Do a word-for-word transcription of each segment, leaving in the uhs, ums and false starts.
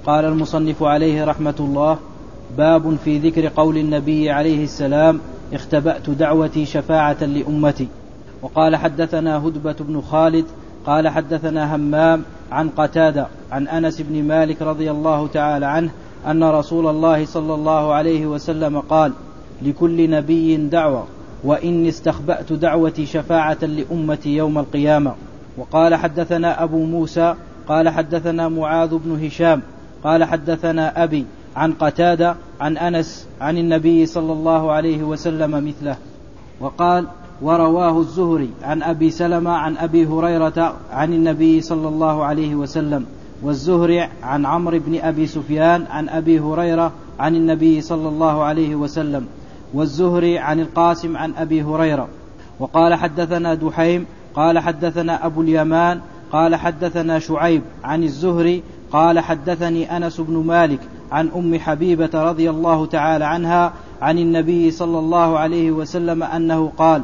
قال المصنف عليه رحمة الله: باب في ذكر قول النبي عليه السلام: اختبأت دعوتي شفاعة لأمتي. وقال حدثنا هدبة بن خالد قال حدثنا همام عن قتادة عن أنس بن مالك رضي الله تعالى عنه أن رسول الله صلى الله عليه وسلم قال: لكل نبي دعوة، وإني استخبأت دعوتي شفاعة لأمتي يوم القيامة. وقال حدثنا أبو موسى قال حدثنا معاذ بن هشام قال حدثنا أبي عن قتادة عن أنس عن النبي صلى الله عليه وسلم مثله. وقال: ورواه الزهري عن أبي سلمة عن أبي هريرة عن النبي صلى الله عليه وسلم، والزهري عن عمرو بن أبي سفيان عن أبي هريرة عن النبي صلى الله عليه وسلم، والزهري عن القاسم عن أبي هريرة. وقال حدثنا دحيم قال حدثنا أبو اليمان قال حدثنا شعيب عن الزهري قال حدثني أنس بن مالك عن أم حبيبة رضي الله تعالى عنها عن النبي صلى الله عليه وسلم أنه قال: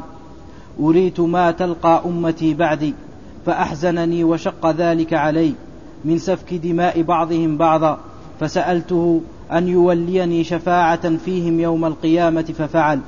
أريت ما تلقى أمتي بعدي فأحزنني وشق ذلك علي من سفك دماء بعضهم بعضا، فسألته أن يوليني شفاعة فيهم يوم القيامة ففعل.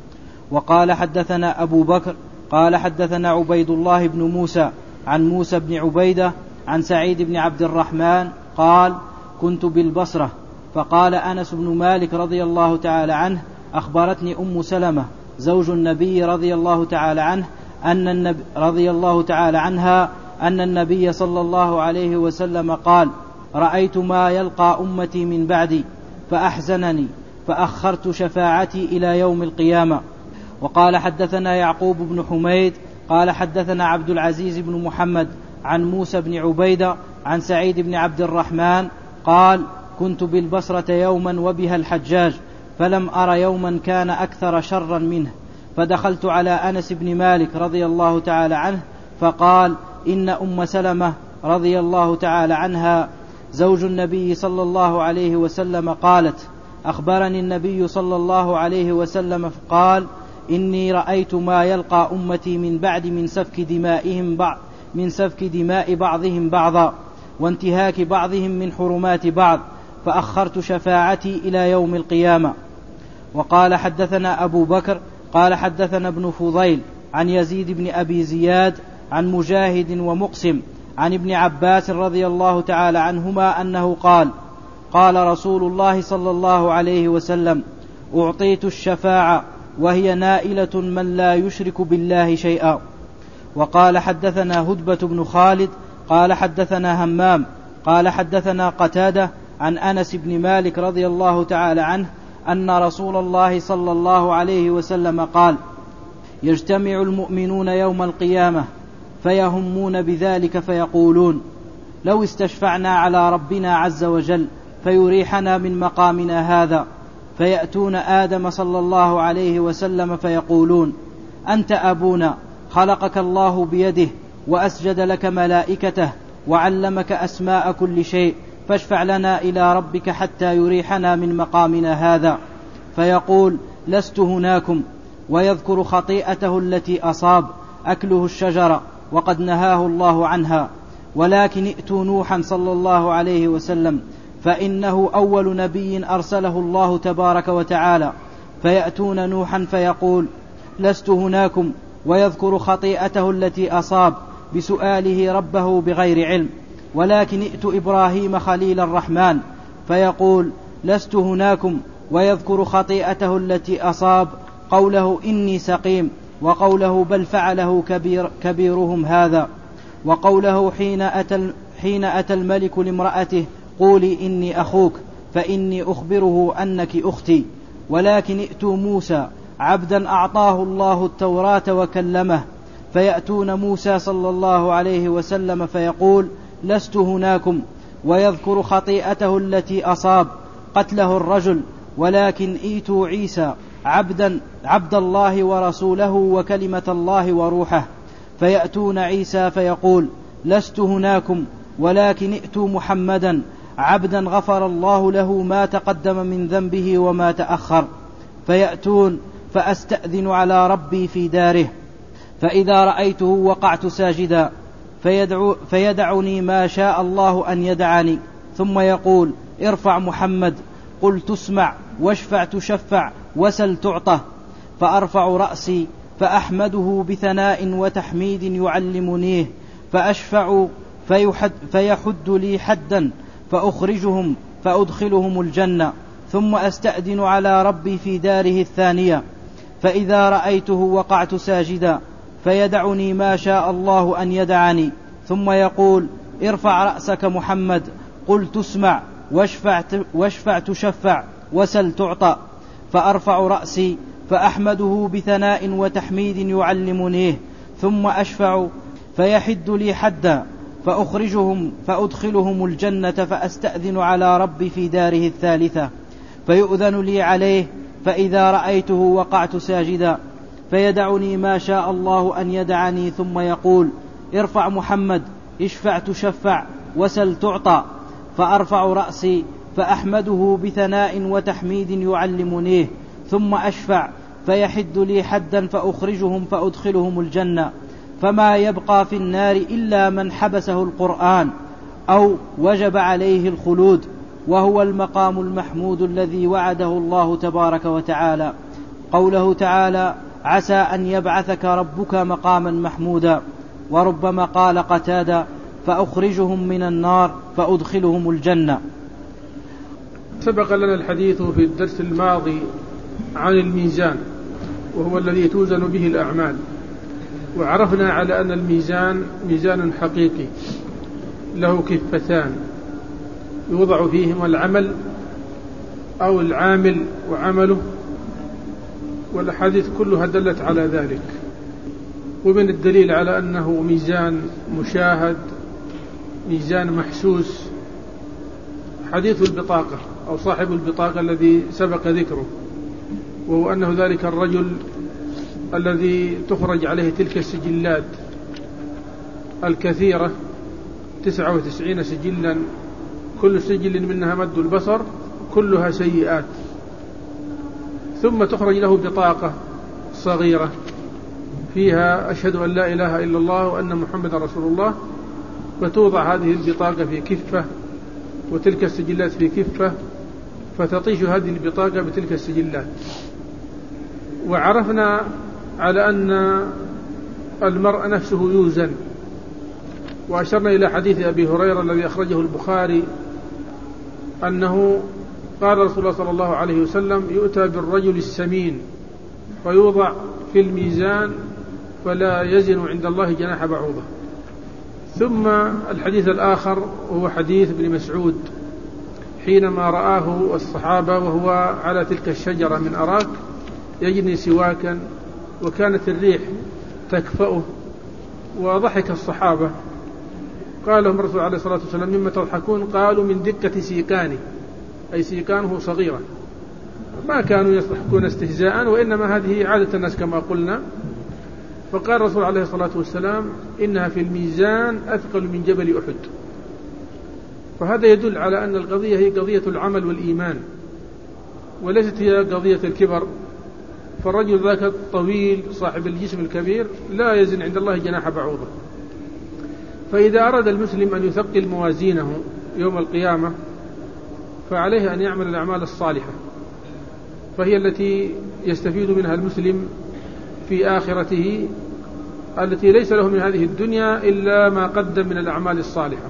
وقال حدثنا أبو بكر قال حدثنا عبيد الله بن موسى عن موسى بن عبيدة عن سعيد بن عبد الرحمن قال: كنت بالبصرة، فقال أنس بن مالك رضي الله تعالى عنه: أخبرتني أم سلمة زوج النبي رضي الله تعالى عنه أن النبي رضي الله تعالى عنها أن النبي صلى الله عليه وسلم قال: رأيت ما يلقى أمتي من بعدي فأحزنني فأخرت شفاعتي إلى يوم القيامة. وقال حدثنا يعقوب بن حميد قال حدثنا عبد العزيز بن محمد عن موسى بن عبيدة عن سعيد بن عبد الرحمن قال: كنت بالبصرة يوما وبها الحجاج، فلم أر يوما كان أكثر شرا منه، فدخلت على أنس بن مالك رضي الله تعالى عنه فقال: إن أم سلمة رضي الله تعالى عنها زوج النبي صلى الله عليه وسلم قالت: أخبرني النبي صلى الله عليه وسلم فقال: إني رأيت ما يلقى أمتي من بعد من سفك دمائهم بعض من سفك دماء بعضهم بعضا وانتهاك بعضهم من حرمات بعض، فأخرت شفاعتي إلى يوم القيامة. وقال حدثنا أبو بكر قال حدثنا ابن فضيل عن يزيد بن أبي زياد عن مجاهد ومقسم عن ابن عباس رضي الله تعالى عنهما أنه قال: قال رسول الله صلى الله عليه وسلم: أعطيت الشفاعة وهي نائلة من لا يشرك بالله شيئا. وقال حدثنا هدبة بن خالد قال حدثنا همام قال حدثنا قتادة عن أنس بن مالك رضي الله تعالى عنه أن رسول الله صلى الله عليه وسلم قال: يجتمع المؤمنون يوم القيامة فيهمون بذلك فيقولون: لو استشفعنا على ربنا عز وجل فيريحنا من مقامنا هذا، فيأتون آدم صلى الله عليه وسلم فيقولون: أنت أبونا، خلقك الله بيده وأسجد لك ملائكته وعلمك أسماء كل شيء، فاشفع لنا إلى ربك حتى يريحنا من مقامنا هذا. فيقول: لست هناكم، ويذكر خطيئته التي أصاب أكله الشجرة وقد نهاه الله عنها، ولكن ائتوا نوحا صلى الله عليه وسلم فإنه أول نبي أرسله الله تبارك وتعالى. فيأتون نوحا فيقول: لست هناكم، ويذكر خطيئته التي أصاب بسؤاله ربه بغير علم، ولكن ائتوا إبراهيم خليل الرحمن فيقول: لست هناكم، ويذكر خطيئته التي أصاب قوله إني سقيم، وقوله بل فعله كبير كبيرهم هذا، وقوله حين أتى, حين أتى الملك لامرأته: قولي إني أخوك فإني أخبره أنك أختي. ولكن ائتوا موسى عبدا أعطاه الله التوراة وكلمه، فيأتون موسى صلى الله عليه وسلم فيقول: لست هناكم، ويذكر خطيئته التي أصاب قتله الرجل، ولكن ائتوا عيسى عبدا عبد الله ورسوله وكلمة الله وروحه، فيأتون عيسى فيقول: لست هناكم، ولكن ائتوا محمدا عبدا غفر الله له ما تقدم من ذنبه وما تأخر، فيأتون فأستأذن على ربي في داره، فإذا رأيته وقعت ساجدا فيدعو فيدعني ما شاء الله أن يدعني، ثم يقول ارفع محمد، قلت اسمع واشفع تشفع وسل تعطى، فأرفع رأسي فأحمده بثناء وتحميد يعلمنيه، فأشفع فيحد, فيحد لي حدا فأخرجهم فأدخلهم الجنة، ثم أستأذن على ربي في داره الثانية، فإذا رأيته وقعت ساجدا فيدعني ما شاء الله أن يدعني، ثم يقول ارفع رأسك محمد، قلت اسمع واشفع, واشفع تشفع وسل تعطى، فأرفع رأسي فأحمده بثناء وتحميد يعلمنيه، ثم أشفع فيحد لي حدا فأخرجهم فأدخلهم الجنة، فأستأذن على ربي في داره الثالثة فيؤذن لي عليه، فإذا رأيته وقعت ساجدا فيدعني ما شاء الله أن يدعني، ثم يقول ارفع محمد، اشفع تشفع وسل تعطى، فأرفع رأسي فأحمده بثناء وتحميد يعلمنيه، ثم أشفع فيحد لي حدا فأخرجهم فأدخلهم الجنة، فما يبقى في النار إلا من حبسه القرآن أو وجب عليه الخلود، وهو المقام المحمود الذي وعده الله تبارك وتعالى. قوله تعالى عسى أن يبعثك ربك مقاما محمودا، وربما قال قتادة فأخرجهم من النار فأدخلهم الجنة. سبق لنا الحديث في الدرس الماضي عن الميزان، وهو الذي توزن به الأعمال، وعرفنا على أن الميزان ميزان حقيقي له كفتان يوضع فيهما العمل أو العامل وعمله، والأحاديث كلها دلت على ذلك. ومن الدليل على أنه ميزان مشاهد ميزان محسوس حديث البطاقة أو صاحب البطاقة الذي سبق ذكره، وهو أنه ذلك الرجل الذي تخرج عليه تلك السجلات الكثيرة تسعة وتسعين سجلا، كل سجل منها مد البصر، كلها سيئات، ثم تخرج له بطاقة صغيرة فيها أشهد أن لا إله إلا الله وأن محمد رسول الله، فتوضع هذه البطاقة في كفة وتلك السجلات في كفة، فتطيش هذه البطاقة بتلك السجلات. وعرفنا على أن المرء نفسه يوزن، وأشرنا إلى حديث أبي هريرة الذي أخرجه البخاري أنه قال رسول الله صلى الله عليه وسلم يؤتى بالرجل السمين فيوضع في الميزان فلا يزن عند الله جناح بعوضة. ثم الحديث الآخر وهو حديث ابن مسعود حينما رآه الصحابة وهو على تلك الشجرة من أراك يجني سواكا، وكانت الريح تكفأه، وضحك الصحابة. قال لهم الرسول عليه الصلاة والسلام مما تضحكون؟ قالوا من دقة سيكانه، أي سيكانه صغيرة. ما كانوا يضحكون استهزاء، وإنما هذه عادة الناس كما قلنا. فقال الرسول عليه الصلاة والسلام إنها في الميزان أثقل من جبل أحد. فهذا يدل على أن القضية هي قضية العمل والإيمان، وليست هي قضية الكبر. فالرجل ذاك الطويل صاحب الجسم الكبير لا يزن عند الله جناح بعوضة. فإذا أراد المسلم أن يثقل موازينه يوم القيامة فعليه أن يعمل الأعمال الصالحة، فهي التي يستفيد منها المسلم في آخرته، التي ليس له من هذه الدنيا إلا ما قدم من الأعمال الصالحة.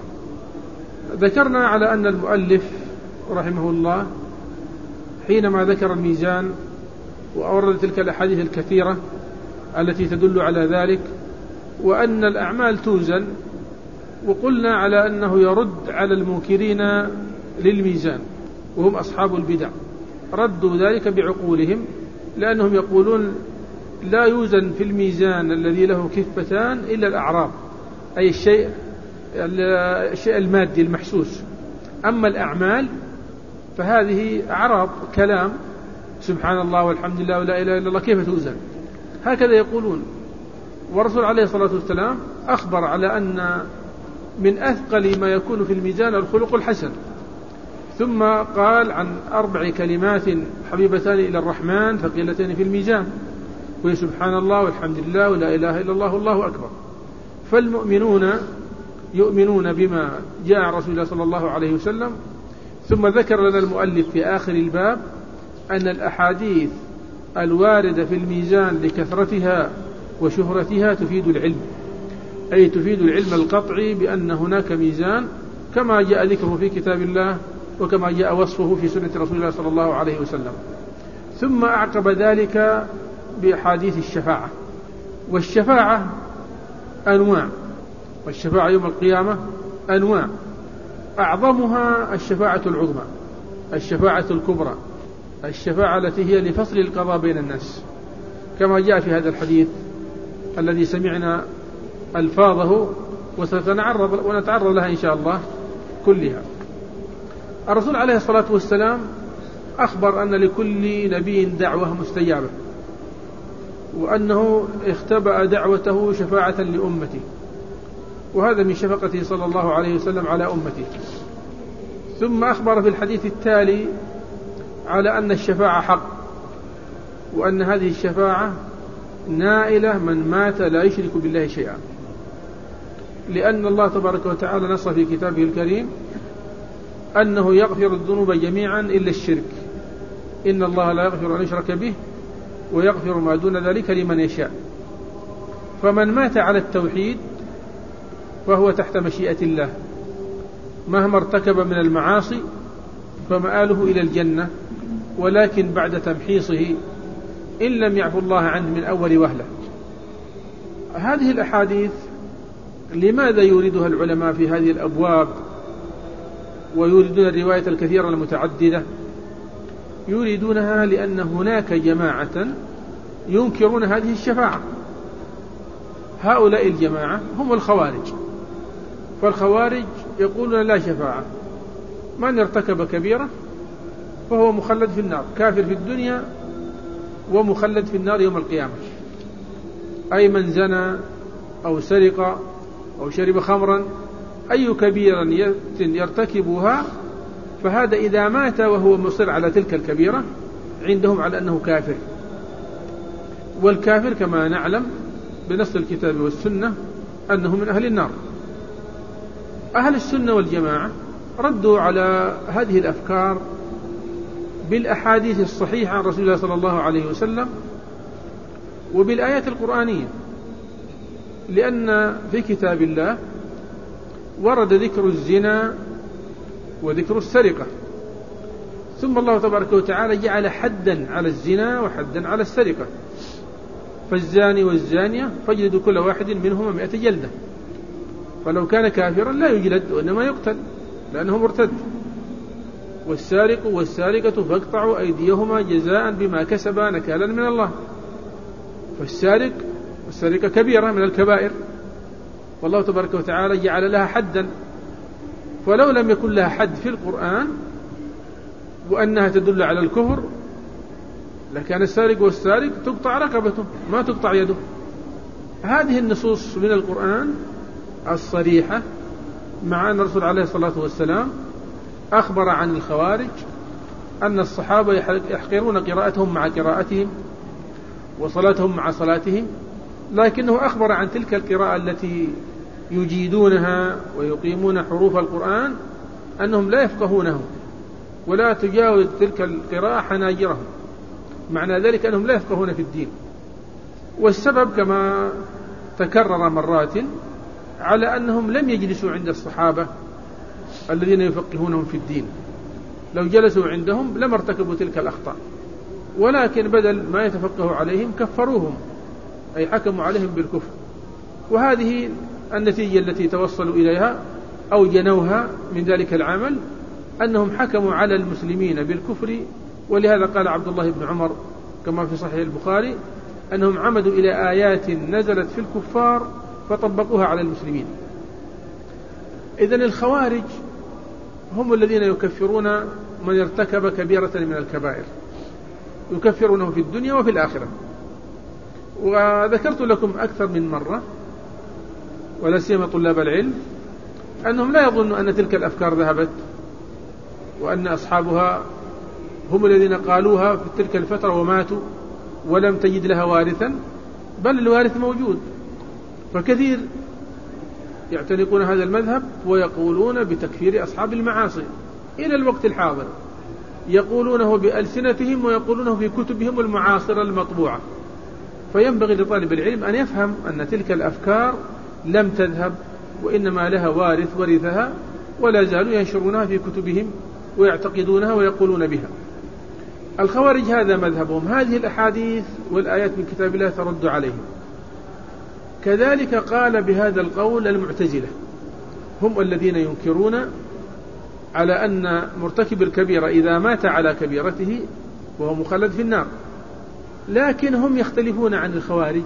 ذكرنا على أن المؤلف رحمه الله حينما ذكر الميزان وأورد تلك الأحاديث الكثيرة التي تدل على ذلك، وأن الأعمال توزن، وقلنا على أنه يرد على المنكرين للميزان وهم أصحاب البدع، ردوا ذلك بعقولهم، لأنهم يقولون لا يوزن في الميزان الذي له كفتان إلا الأعراض، أي الشيء الشيء المادي المحسوس. أما الأعمال فهذه أعراض كلام، سبحان الله والحمد لله ولا إله إلا الله، كيف توزن؟ هكذا يقولون. والرسول عليه الصلاة والسلام أخبر على أن من أثقل ما يكون في الميزان الخلق الحسن، ثم قال عن أربع كلمات حبيبتان إلى الرحمن ثقيلتان في الميزان، وهي سبحان الله والحمد لله ولا إله إلا الله والله أكبر. فالمؤمنون يؤمنون بما جاء عن رسول الله صلى الله عليه وسلم. ثم ذكر لنا المؤلف في آخر الباب أن الأحاديث الواردة في الميزان لكثرتها وشهرتها تفيد العلم، أي تفيد العلم القطعي بأن هناك ميزان كما جاء ذكره في كتاب الله وكما جاء وصفه في سنة رسول الله صلى الله عليه وسلم. ثم أعقب ذلك بأحاديث الشفاعة. والشفاعة أنواع، والشفاعة يوم القيامة أنواع، أعظمها الشفاعة العظمى، الشفاعة الكبرى، الشفاعة التي هي لفصل القضاء بين الناس، كما جاء في هذا الحديث الذي سمعنا ألفاظه وسنتعرض ونتعرض لها إن شاء الله كلها. الرسول عليه الصلاة والسلام أخبر أن لكل نبي دعوة مستجابة، وأنه اختبأ دعوته شفاعة لأمته، وهذا من شفقته صلى الله عليه وسلم على أمته. ثم أخبر في الحديث التالي على أن الشفاعة حق، وأن هذه الشفاعة نائلة من مات لا يشرك بالله شيئا، لأن الله تبارك وتعالى نص في كتابه الكريم أنه يغفر الذنوب جميعا إلا الشرك، إن الله لا يغفر أن يشرك به ويغفر ما دون ذلك لمن يشاء. فمن مات على التوحيد فهو تحت مشيئة الله، مهما ارتكب من المعاصي فمآله إلى الجنة، ولكن بعد تمحيصه إن لم يعفو الله عنه من أول وهلة. هذه الأحاديث لماذا يوردها العلماء في هذه الأبواب ويوردون الرواية الكثيرة المتعددة؟ يريدونها لأن هناك جماعة ينكرون هذه الشفاعة. هؤلاء الجماعة هم الخوارج، فالخوارج يقولون لا شفاعة، من ارتكب كبيرة فهو مخلد في النار، كافر في الدنيا ومخلد في النار يوم القيامة، أي من زنى أو سرق أو شرب خمرا، أي كبيرة يرتكبها فهذا إذا مات وهو مصر على تلك الكبيرة عندهم على أنه كافر. والكافر كما نعلم بنص الكتاب والسنة أنه من أهل النار. أهل السنة والجماعة ردوا على هذه الأفكار بالأحاديث الصحيحة عن رسول الله صلى الله عليه وسلم وبالآيات القرآنية، لأن في كتاب الله ورد ذكر الزنا وذكر السرقة، ثم الله تبارك وتعالى جعل حدا على الزنا وحدا على السرقة، فالزاني والزانية فاجلدوا كل واحد منهما مئة جلدة، فلو كان كافرا لا يجلد وإنما يقتل لأنه مرتد. والسارق والسارقة فاقطعوا أيديهما جزاء بما كسبا نكالا من الله. فالسارق والسارقة كبيرة من الكبائر، والله تبارك وتعالى جعل لها حدا، ولو لم يكن لها حد في القرآن وأنها تدل على الكفر لكان السارق والسارق تقطع رقبته ما تقطع يده. هذه النصوص من القرآن الصريحة، مع أن الرسول عليه الصلاة والسلام أخبر عن الخوارج أن الصحابة يحقرون قراءتهم مع قراءتهم وصلاتهم مع صلاتهم، لكنه أخبر عن تلك القراءة التي يجيدونها ويقيمون حروف القرآن أنهم لا يفقهونه ولا تجاوز تلك القراءة حناجرهم، معنى ذلك أنهم لا يفقهون في الدين. والسبب كما تكرر مرات على أنهم لم يجلسوا عند الصحابة الذين يفقهونهم في الدين، لو جلسوا عندهم لما ارتكبوا تلك الأخطاء، ولكن بدل ما يتفقهوا عليهم كفروهم، أي حكموا عليهم بالكفر. وهذه النتيجة التي توصلوا إليها أو جنوها من ذلك العمل، أنهم حكموا على المسلمين بالكفر. ولهذا قال عبد الله بن عمر كما في صحيح البخاري أنهم عمدوا إلى آيات نزلت في الكفار فطبقوها على المسلمين. إذن الخوارج هم الذين يكفرون من ارتكب كبيرة من الكبائر، يكفرونه في الدنيا وفي الآخرة. وذكرت لكم أكثر من مرة ولا سيما طلاب العلم أنهم لا يظنوا أن تلك الأفكار ذهبت وأن أصحابها هم الذين قالوها في تلك الفترة وماتوا ولم تجد لها وارثا، بل الوارث موجود. فكثير يعتنقون هذا المذهب ويقولون بتكفير أصحاب المعاصي إلى الوقت الحاضر، يقولونه بألسنتهم ويقولونه في كتبهم المعاصرة المطبوعة. فينبغي لطالب العلم أن يفهم أن تلك الأفكار لم تذهب، وإنما لها وارث ورثها، ولا زالوا ينشرونها في كتبهم ويعتقدونها ويقولون بها. الخوارج هذا مذهبهم، هذه الأحاديث والآيات من كتاب الله ترد عليهم. كذلك قال بهذا القول المعتزلة، هم الذين ينكرون على أن مرتكب الكبيرة إذا مات على كبيرته وهو مخلد في النار، لكن هم يختلفون عن الخوارج.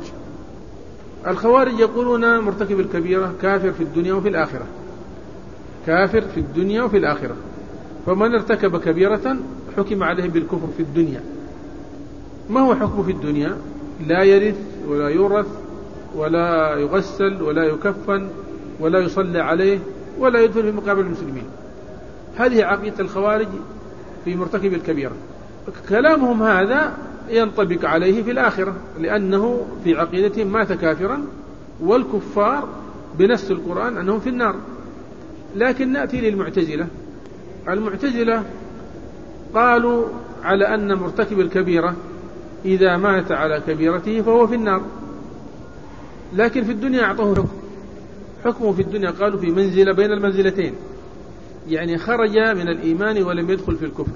الخوارج يقولون مرتكب الكبيرة كافر في الدنيا وفي الآخرة، كافر في الدنيا وفي الآخرة، فمن ارتكب كبيرة حكم عليه بالكفر في الدنيا. ما هو حكمه في الدنيا؟ لا يرث ولا يورث ولا يغسل ولا يكفن ولا يصلى عليه ولا يدفن في مقابر المسلمين. هذه عقيدة الخوارج في مرتكب الكبيرة. كلامهم هذا ينطبق عليه في الآخرة، لأنه في عقيدتهم مات كافرا، والكفار بنص القرآن أنهم في النار. لكن نأتي للمعتزلة. المعتزلة قالوا على أن مرتكب الكبيرة إذا مات على كبيرته فهو في النار، لكن في الدنيا أعطوه حكم. حكمه في الدنيا قالوا في منزلة بين المنزلتين، يعني خرج من الإيمان ولم يدخل في الكفر.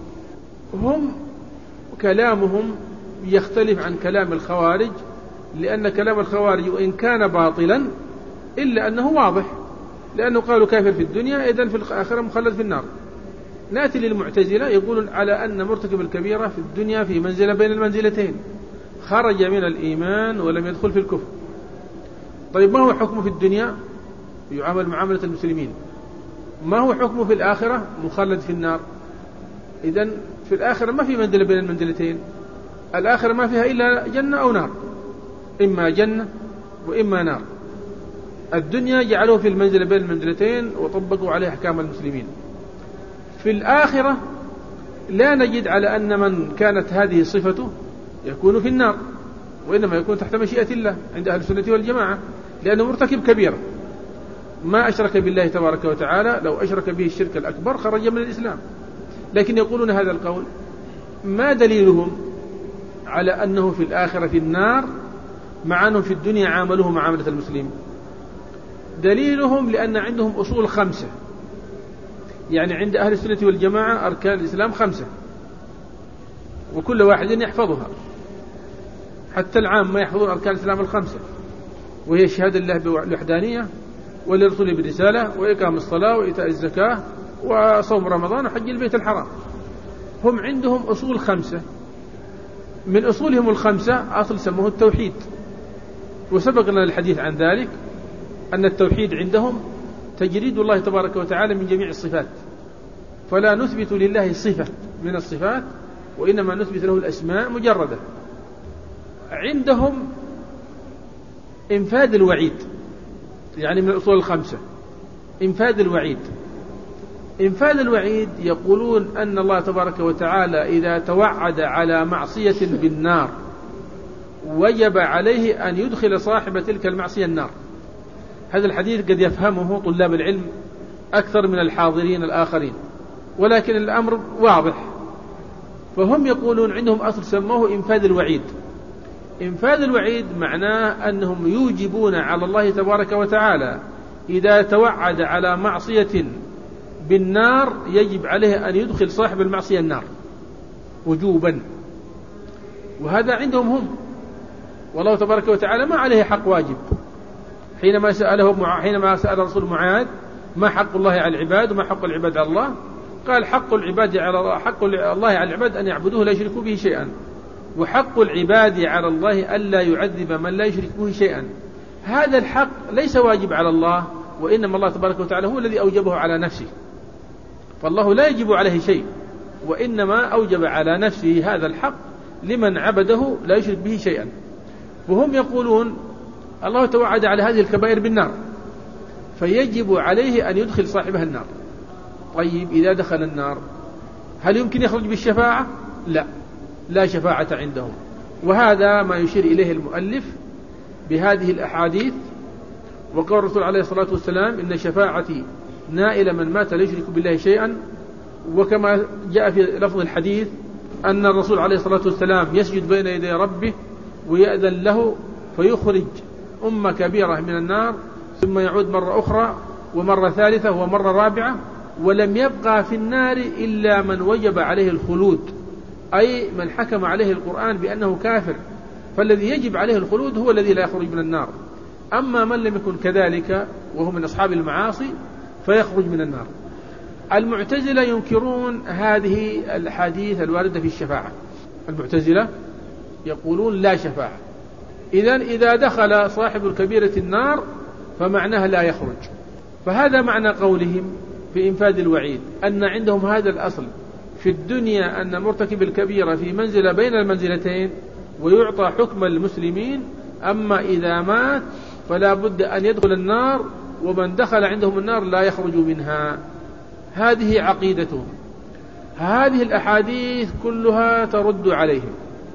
هم كلامهم يختلف عن كلام الخوارج، لأن كلام الخوارج وإن كان باطلا إلا أنه واضح، لأنه قالوا كافر في الدنيا إذن في الآخرة مخلد في النار. نأتي للمعتزلة يقولون على أن مرتكب الكبيرة في الدنيا في منزلة بين المنزلتين، خرج من الإيمان ولم يدخل في الكفر. طيب ما هو حكمه في الدنيا؟ يعامل معاملة المسلمين. ما هو حكمه في الآخرة؟ مخلد في النار. إذن في الآخرة ما في منزلة بين المنزلتين، الآخرة ما فيها إلا جنة أو نار، إما جنة وإما نار. الدنيا جعلوه في المنزلة بين المنزلتين وطبقوا عليه أحكام المسلمين. في الآخرة لا نجد على أن من كانت هذه صفته يكون في النار، وإنما يكون تحت مشيئة الله عند أهل السنة والجماعة، لأنه مرتكب كبيرة ما أشرك بالله تبارك وتعالى، لو أشرك به الشرك الأكبر خرج من الإسلام. لكن يقولون هذا القول، ما دليلهم على أنه في الآخرة في النار مع أنه في الدنيا عامله معاملة المسلم؟ دليلهم لأن عندهم أصول خمسة، يعني عند أهل السنة والجماعة أركان الإسلام خمسة، وكل واحد يحفظها، حتى العام ما يحفظون أركان الإسلام الخمسة، وهي شهادة الله بالوحدانية ولرسوله بالرسالة وإقام الصلاة وإيتاء الزكاة وصوم رمضان وحج البيت الحرام. هم عندهم أصول خمسة، من أصولهم الخمسة أصل سموه التوحيد، وسبق لنا الحديث عن ذلك، أن التوحيد عندهم تجريد الله تبارك وتعالى من جميع الصفات، فلا نثبت لله صفة من الصفات، وإنما نثبت له الأسماء مجردة. عندهم إنفاذ الوعيد، يعني من الأصول الخمسة إنفاذ الوعيد. إنفاذ الوعيد يقولون أن الله تبارك وتعالى إذا توعد على معصية بالنار وجب عليه أن يدخل صاحب تلك المعصية النار. هذا الحديث قد يفهمه طلاب العلم أكثر من الحاضرين الآخرين، ولكن الأمر واضح. فهم يقولون عندهم أصل سموه إنفاذ الوعيد. إنفاذ الوعيد معناه أنهم يوجبون على الله تبارك وتعالى إذا توعد على معصية بالنار يجب عليه أن يدخل صاحب المعصية النار وجوبا. وهذا عندهم هم، والله تبارك وتعالى ما عليه حق واجب. حينما سأله حينما سأل رسول معاذ ما حق الله على العباد وما حق العباد على الله، قال حق العباد على الله حق الله على العباد أن يعبدوه لا يشركوا به شيئا، وحق العباد على الله ألا يعذب من لا يشرك به شيئا. هذا الحق ليس واجب على الله، وإنما الله تبارك وتعالى هو الذي أوجبه على نفسه، فالله لا يجب عليه شيء، وإنما أوجب على نفسه هذا الحق لمن عبده لا يشرك به شيئا. وهم يقولون الله توعد على هذه الكبائر بالنار، فيجب عليه أن يدخل صاحبها النار. طيب إذا دخل النار هل يمكن يخرج بالشفاعة؟ لا، لا شفاعة عندهم. وهذا ما يشير إليه المؤلف بهذه الأحاديث وقال الرسول عليه الصلاة والسلام إن شفاعتي نائل من مات لا يشرك بالله شيئا. وكما جاء في لفظ الحديث أن الرسول عليه الصلاة والسلام يسجد بين يدي ربه ويأذن له فيخرج أمة كبيرة من النار، ثم يعود مرة أخرى ومرة ثالثة ومرة رابعة، ولم يبقى في النار إلا من وجب عليه الخلود، أي من حكم عليه القرآن بأنه كافر، فالذي يجب عليه الخلود هو الذي لا يخرج من النار. أما من لم يكن كذلك وهو من أصحاب المعاصي فيخرج من النار. المعتزلة ينكرون هذه الحديث الواردة في الشفاعة. المعتزلة يقولون لا شفاعة، إذن إذا دخل صاحب الكبيرة النار فمعناها لا يخرج. فهذا معنى قولهم في إنفاذ الوعيد، أن عندهم هذا الأصل في الدنيا أن مرتكب الكبيرة في منزلة بين المنزلتين ويعطى حكم المسلمين، أما إذا مات فلا بد أن يدخل النار، ومن دخل عندهم النار لا يخرج منها. هذه عقيدتهم. هذه الأحاديث كلها ترد عليهم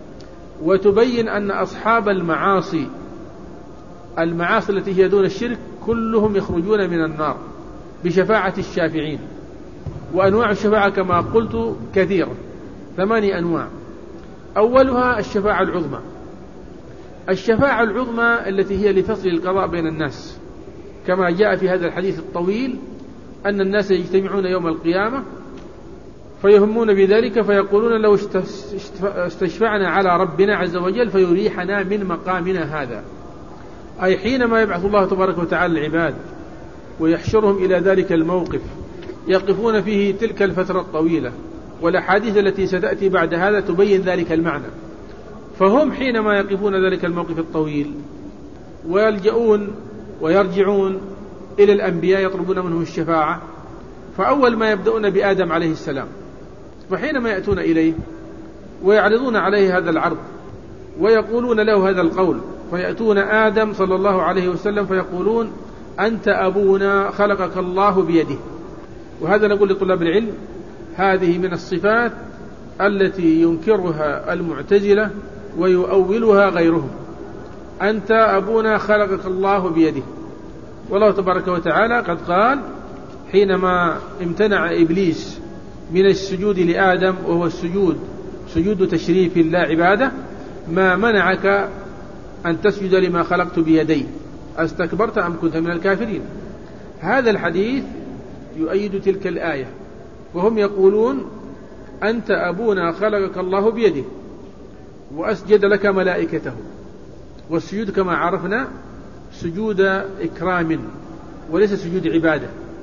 وتبين أن أصحاب المعاصي المعاصي التي هي دون الشرك كلهم يخرجون من النار بشفاعة الشافعين. وأنواع الشفاعة كما قلت كثيرة، ثماني أنواع. أولها الشفاعة العظمى. الشفاعة العظمى التي هي لفصل القضاء بين الناس، كما جاء في هذا الحديث الطويل أن الناس يجتمعون يوم القيامة فيهمون بذلك فيقولون لو استشفعنا على ربنا عز وجل فيريحنا من مقامنا هذا، أي حينما يبعث الله تبارك وتعالى العباد ويحشرهم إلى ذلك الموقف يقفون فيه تلك الفترة الطويلة، والأحاديث التي ستأتي بعد هذا تبين ذلك المعنى. فهم حينما يقفون ذلك الموقف الطويل ويلجؤون ويرجعون إلى الأنبياء يطلبون منهم الشفاعة، فأول ما يبدأون بآدم عليه السلام، فحينما يأتون إليه ويعرضون عليه هذا العرض ويقولون له هذا القول، فيأتون آدم صلى الله عليه وسلم فيقولون أنت أبونا خلقك الله بيده. وهذا نقول لطلاب العلم هذه من الصفات التي ينكرها المعتزلة ويؤولها غيرهم. أنت أبونا خلقك الله بيده، والله تبارك وتعالى قد قال حينما امتنع إبليس من السجود لآدم وهو السجود سجود تشريف لا عبادة، ما منعك أن تسجد لما خلقت بيدي أستكبرت أم كنت من الكافرين. هذا الحديث يؤيد تلك الآية، وهم يقولون أنت أبونا خلقك الله بيده وأسجد لك ملائكته، والسجود كما عرفنا سجود إكرام وليس سجود عبادة،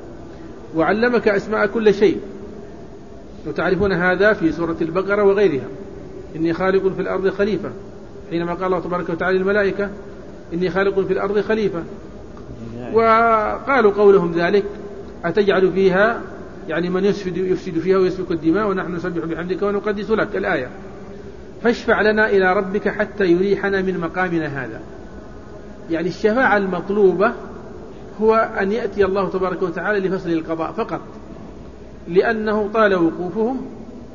وعلمك أسماء كل شيء، وتعرفون هذا في سورة البقرة وغيرها. إني خالق في الأرض خليفة، حينما قال الله تبارك وتعالى للملائكة إني خالق في الأرض خليفة، وقالوا قولهم ذلك أتجعل فيها يعني من يفسد, يفسد فيها ويسفك الدماء ونحن نسبح بحمدك ونقدس لك الآية. فاشفع لنا إلى ربك حتى يريحنا من مقامنا هذا. يعني الشفاعة المطلوبة هو أن يأتي الله تبارك وتعالى لفصل القضاء فقط، لأنه طال وقوفهم،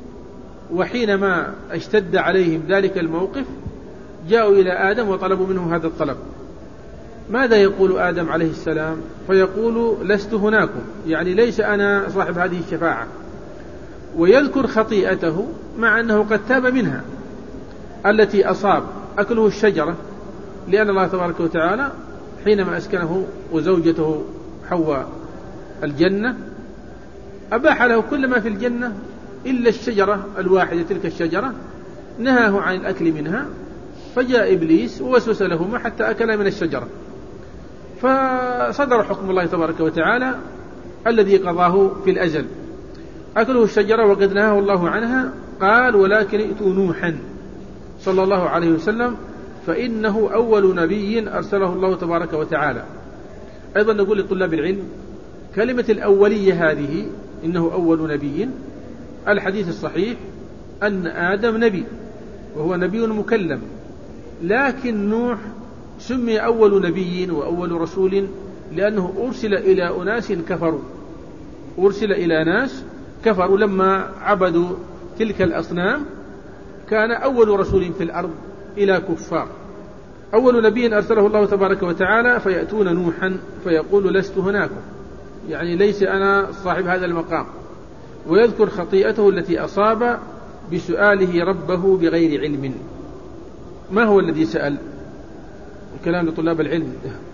وحينما اشتد عليهم ذلك الموقف جاءوا إلى آدم وطلبوا منه هذا الطلب. ماذا يقول آدم عليه السلام؟ فيقول لست هناكم، يعني ليس أنا صاحب هذه الشفاعة، ويذكر خطيئته مع أنه قد تاب منها التي أصاب أكله الشجرة، لأن الله تبارك وتعالى حينما أسكنه وزوجته حواء الجنة أباح له كل ما في الجنة إلا الشجرة الواحدة، تلك الشجرة نهاه عن الأكل منها، فجاء إبليس ووسوس لهما حتى أكلا من الشجرة، فصدر حكم الله تبارك وتعالى الذي قضاه في الأزل، أكله الشجرة وقد نهاه الله عنها. قال ولكن ائتوا نوحا صلى الله عليه وسلم فإنه أول نبي أرسله الله تبارك وتعالى. أيضا نقول لطلاب العلم كلمة الأولية هذه إنه أول نبي، الحديث الصحيح أن آدم نبي وهو نبي مكلم، لكن نوح سمي أول نبي وأول رسول لأنه أرسل إلى أناس كفروا، أرسل إلى ناس كفروا لما عبدوا تلك الأصنام، كان أول رسول في الأرض إلى كفار. أول نبي أرسله الله تبارك وتعالى فيأتون نوحا فيقول لست هناكم، يعني ليس أنا صاحب هذا المقام، ويذكر خطيئته التي أصاب بسؤاله ربه بغير علم. ما هو الذي سأل؟ الكلام لطلاب العلم.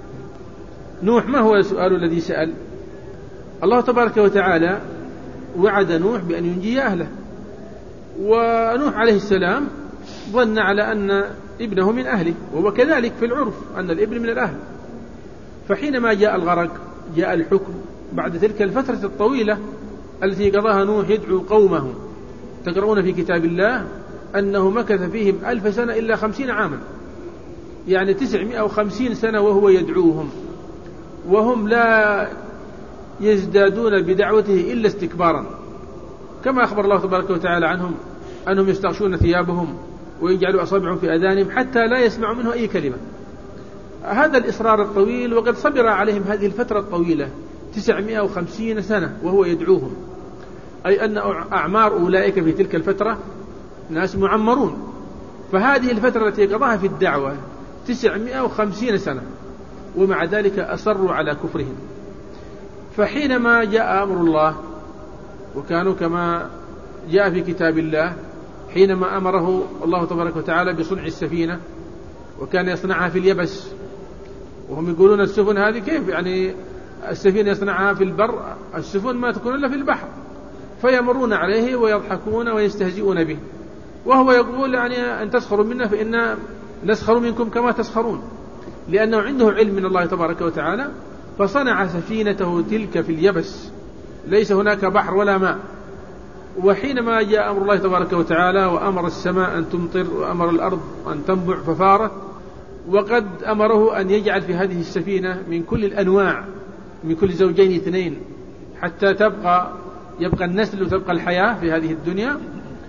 نوح ما هو السؤال الذي سأل؟ الله تبارك وتعالى وعد نوح بأن ينجي أهله، ونوح عليه السلام ظن على أن ابنه من أهله، وهو كذلك في العرف أن الابن من الأهل. فحينما جاء الغرق جاء الحكم بعد تلك الفترة الطويلة التي قضاها نوح يدعو قومه. تقرؤون في كتاب الله أنه مكث فيهم ألف سنة إلا خمسين عاما، يعني تسعمائة وخمسين سنة وهو يدعوهم، وهم لا يزدادون بدعوته إلا استكبارا، كما أخبر الله تبارك وتعالى عنهم أنهم يستغشون ثيابهم ويجعلوا أصابعهم في أذانهم حتى لا يسمعوا منه أي كلمة. هذا الإصرار الطويل، وقد صبر عليهم هذه الفترة الطويلة تسعمائة وخمسين سنة وهو يدعوهم، أي أن أعمار أولئك في تلك الفترة ناس معمرون، فهذه الفترة التي قضاها في الدعوة تسعمائة وخمسين سنة، ومع ذلك أصروا على كفرهم. فحينما جاء أمر الله، وكانوا كما جاء في كتاب الله حينما أمره الله تبارك وتعالى بصنع السفينة، وكان يصنعها في اليبس، وهم يقولون السفن هذه كيف يعني السفينة يصنعها في البر، السفن ما تكون إلا في البحر، فيمرون عليه ويضحكون ويستهزئون به، وهو يقول يعني أن تسخروا منا فإنا نسخر منكم كما تسخرون، لأنه عنده علم من الله تبارك وتعالى، فصنع سفينته تلك في اليبس، ليس هناك بحر ولا ماء. وحينما جاء أمر الله تبارك وتعالى وأمر السماء أن تمطر وأمر الأرض أن تنبع ففارت، وقد أمره أن يجعل في هذه السفينة من كل الأنواع، من كل زوجين اثنين، حتى تبقى يبقى النسل وتبقى الحياة في هذه الدنيا.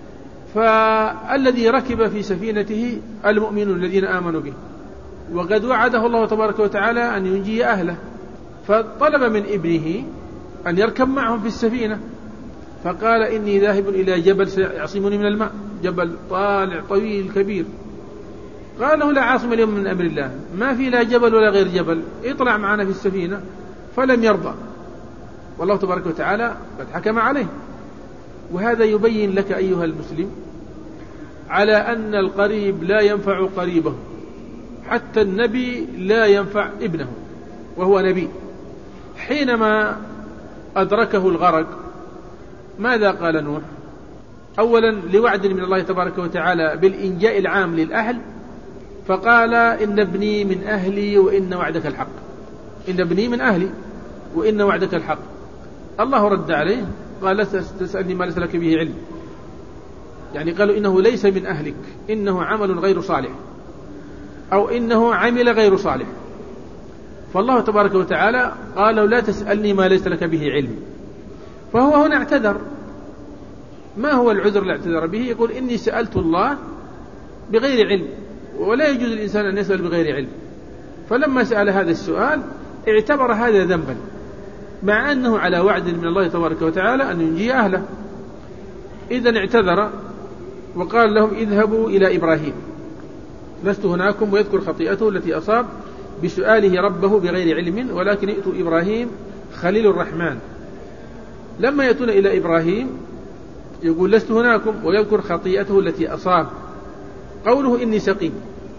فالذي ركب في سفينته المؤمنون الذين آمنوا به، وقد وعده الله تبارك وتعالى أن ينجي أهله، فطلب من ابنه أن يركب معهم في السفينة، فقال إني ذاهب إلى جبل سيعصمني من الماء، جبل طالع طويل كبير. قال له لا عاصم اليوم من أمر الله، ما في لا جبل ولا غير جبل، اطلع معنا في السفينة. فلم يرضى، والله تبارك وتعالى قد حكم عليه. وهذا يبين لك أيها المسلم على أن القريب لا ينفع قريبه، حتى النبي لا ينفع ابنه وهو نبي. حينما أدركه الغرق ماذا قال نوح؟ أولا لوعد من الله تبارك وتعالى بالإنجاء العام للأهل، فقال إن ابني من أهلي وإن وعدك الحق، إن ابني من أهلي وإن وعدك الحق. الله رد عليه قال لا تسألني ما ليس لك به علم، يعني قالوا إنه ليس من أهلك، إنه عمل غير صالح، أو إنه عمل غير صالح. فالله تبارك وتعالى قال له لا تسألني ما ليس لك به علم. فهو هنا اعتذر. ما هو العذر اللي اعتذر به؟ يقول إني سألت الله بغير علم، ولا يجوز الإنسان أن يسأل بغير علم. فلما سأل هذا السؤال اعتبر هذا ذنبا، مع أنه على وعد من الله تبارك وتعالى أن ينجي أهله. إذن اعتذر وقال لهم اذهبوا إلى إبراهيم لست هناكم، ويذكر خطيئته التي أصاب بسؤاله ربه بغير علم، ولكن ائتوا إبراهيم خليل الرحمن. لما يأتون إلى إبراهيم يقول لست هناكم، ويذكر خطيئته التي أصاب. قوله إني سقيم،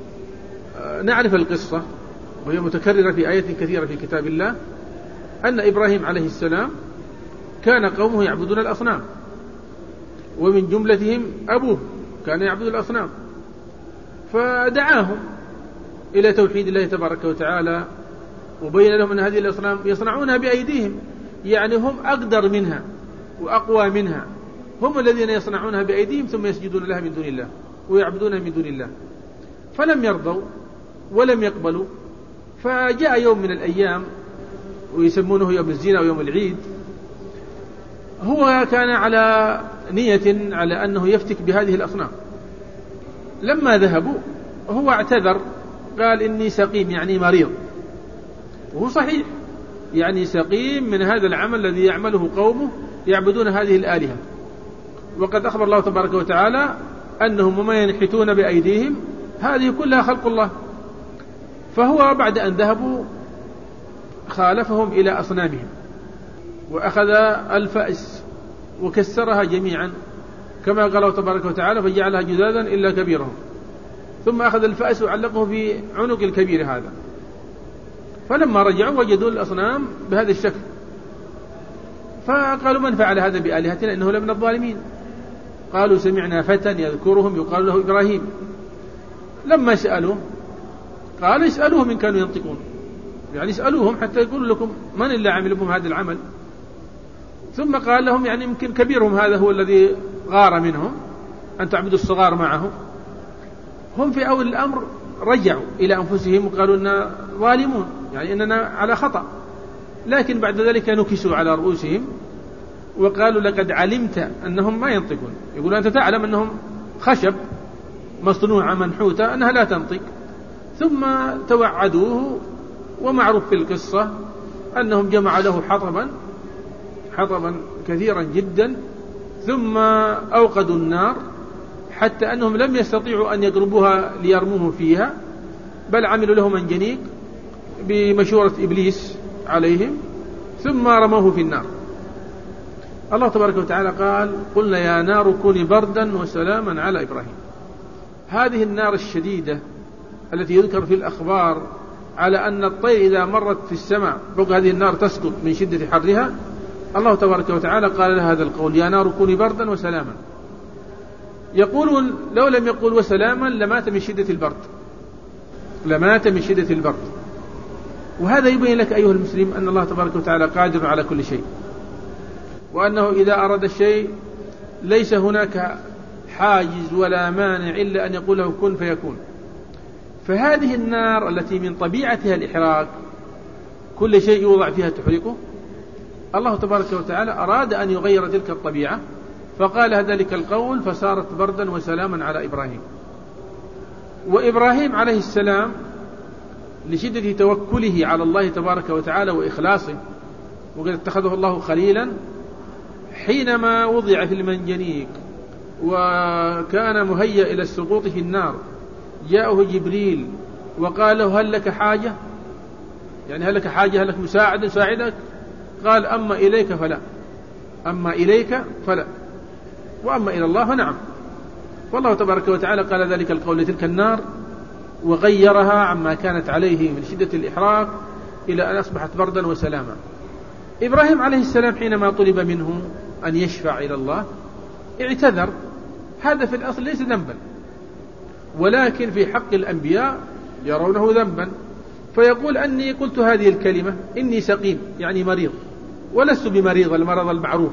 نعرف القصة وهي متكررة في آيات كثيرة في كتاب الله، أن إبراهيم عليه السلام كان قومه يعبدون الأصنام، ومن جملتهم أبوه كان يعبد الأصنام، فدعاهم إلى توحيد الله تبارك وتعالى، وبين لهم أن هذه الأصنام يصنعونها بأيديهم، يعني هم أقدر منها وأقوى منها، هم الذين يصنعونها بأيديهم ثم يسجدون لها من دون الله ويعبدونها من دون الله. فلم يرضوا ولم يقبلوا. فجاء يوم من الأيام ويسمونه يوم الزينة ويوم العيد، هو كان على نية على أنه يفتك بهذه الأصنام. لما ذهبوا هو اعتذر قال إني سقيم، يعني مريض، وهو صحيح يعني سقيم من هذا العمل الذي يعمله قومه يعبدون هذه الآلهة. وقد أخبر الله تبارك وتعالى أنهم وما ينحتون بأيديهم هذه كلها خلق الله، فهو بعد أن ذهبوا خالفهم إلى أصنامهم وأخذ الفأس وكسرها جميعا كما قال الله تبارك وتعالى فجعلها جذاذا إلا كبيرهم، ثم أخذ الفأس وعلقه في عنق الكبير هذا. فلما رجعوا وجدوا الأصنام بهذا الشكل، فقالوا من فعل هذا بآلهتنا إنه لمن الظالمين. قالوا سمعنا فتى يذكرهم يقال له إبراهيم. لما سألوه قال اسألوهم إن كانوا ينطقون، يعني اسألوهم حتى يقولوا لكم من اللي عمل بهم هذا العمل. ثم قال لهم يعني يمكن كبيرهم هذا هو الذي غار منهم أن تعبدوا الصغار معه. هم في أول الأمر رجعوا إلى أنفسهم وقالوا إننا ظالمون، يعني إننا على خطأ، لكن بعد ذلك نكسوا على رؤوسهم وقالوا لقد علمت أنهم ما ينطقون. يقولون أنت تعلم أنهم خشب مصنوعة منحوتة أنها لا تنطق. ثم توعدوه، ومعروف في القصة أنهم جمع له حطبا حطبا كثيرا جدا، ثم أوقدوا النار حتى أنهم لم يستطيعوا أن يقربوها ليرموه فيها، بل عملوا له منجنيق بمشورة إبليس عليهم ثم رموه في النار. الله تبارك وتعالى قال قلنا يا نار كوني بردا وسلاما على إبراهيم. هذه النار الشديدة التي يذكر في الأخبار على أن الطير إذا مرت في السماء فوق هذه النار تسقط من شدة حرها، الله تبارك وتعالى قال لها هذا القول يا نار كوني بردا وسلاما. يقولون لو لم يقول وسلاما لمات من شدة البرد، لمات من شدة البرد. وهذا يبين لك أيها المسلم أن الله تبارك وتعالى قادر على كل شيء، وأنه إذا أراد الشيء ليس هناك حاجز ولا مانع إلا أن يقول له كن فيكون. فهذه النار التي من طبيعتها الإحراق كل شيء يوضع فيها تحرقه، الله تبارك وتعالى أراد أن يغير تلك الطبيعة فقال ذلك القول فصارت بردا وسلاما على إبراهيم. وإبراهيم عليه السلام لشدة توكله على الله تبارك وتعالى وإخلاصه، وقد اتخذه الله خليلا، حينما وضع في المنجنيق وكان مهيأ إلى السقوط في النار جاءه جبريل وقال له هل لك حاجة، يعني هل لك حاجة، هل لك مساعد ساعدك؟ قال أما إليك فلا، أما إليك فلا، وأما إلى الله فنعم. والله تبارك وتعالى قال ذلك القول لتلك النار وغيرها عما كانت عليه من شدة الإحراق إلى أن أصبحت بردا وسلاما. إبراهيم عليه السلام حينما طلب منه أن يشفع إلى الله اعتذر، هذا في الأصل ليس ذنبا، ولكن في حق الأنبياء يرونه ذنبا، فيقول أني قلت هذه الكلمة إني سقيم يعني مريض ولست بمريض المرض المعروف،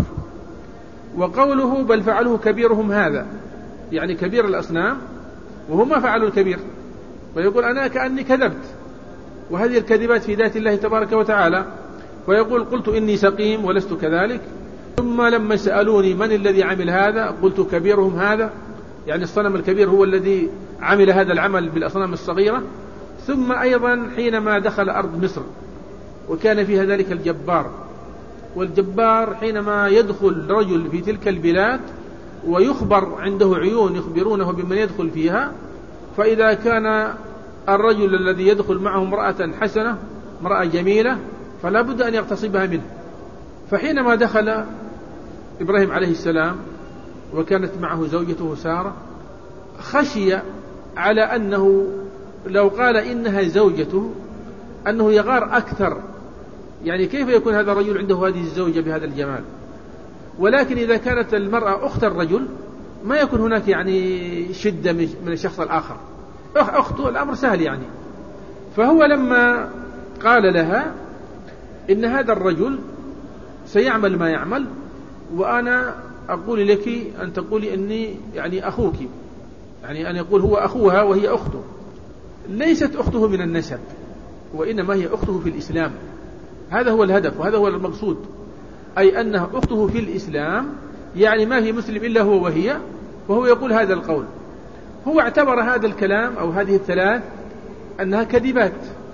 وقوله بل فعله كبيرهم هذا يعني كبير الأصنام وهم ما فعلوا الكبير، ويقول أنا كأني كذبت، وهذه الكذبات في ذات الله تبارك وتعالى. ويقول قلت إني سقيم ولست كذلك، ثم لما سألوني من الذي عمل هذا قلت كبيرهم هذا، يعني الصنم الكبير هو الذي عمل هذا العمل بالأصنام الصغيرة. ثم أيضا حينما دخل أرض مصر وكان فيها ذلك الجبار، والجبار حينما يدخل رجل في تلك البلاد ويخبر عنده عيون يخبرونه بمن يدخل فيها، فإذا كان الرجل الذي يدخل معه امرأة حسنة امرأة جميلة فلا بد أن يغتصبها منه. فحينما دخل إبراهيم عليه السلام وكانت معه زوجته سارة خشي على أنه لو قال إنها زوجته أنه يغار أكثر، يعني كيف يكون هذا الرجل عنده هذه الزوجة بهذا الجمال؟ ولكن إذا كانت المرأة أخت الرجل ما يكون هناك يعني شدة من الشخص الآخر، أخته الأمر سهل يعني. فهو لما قال لها إن هذا الرجل سيعمل ما يعمل، وأنا أقول لك أن تقولي أني يعني أخوك، يعني أن يقول هو أخوها وهي أخته، ليست أخته من النسب وإنما هي أخته في الإسلام. هذا هو الهدف وهذا هو المقصود، أي أنها أخته في الإسلام، يعني ما في مسلم إلا هو وهي، وهو يقول هذا القول. هو اعتبر هذا الكلام أو هذه الثلاث أنها كذبات،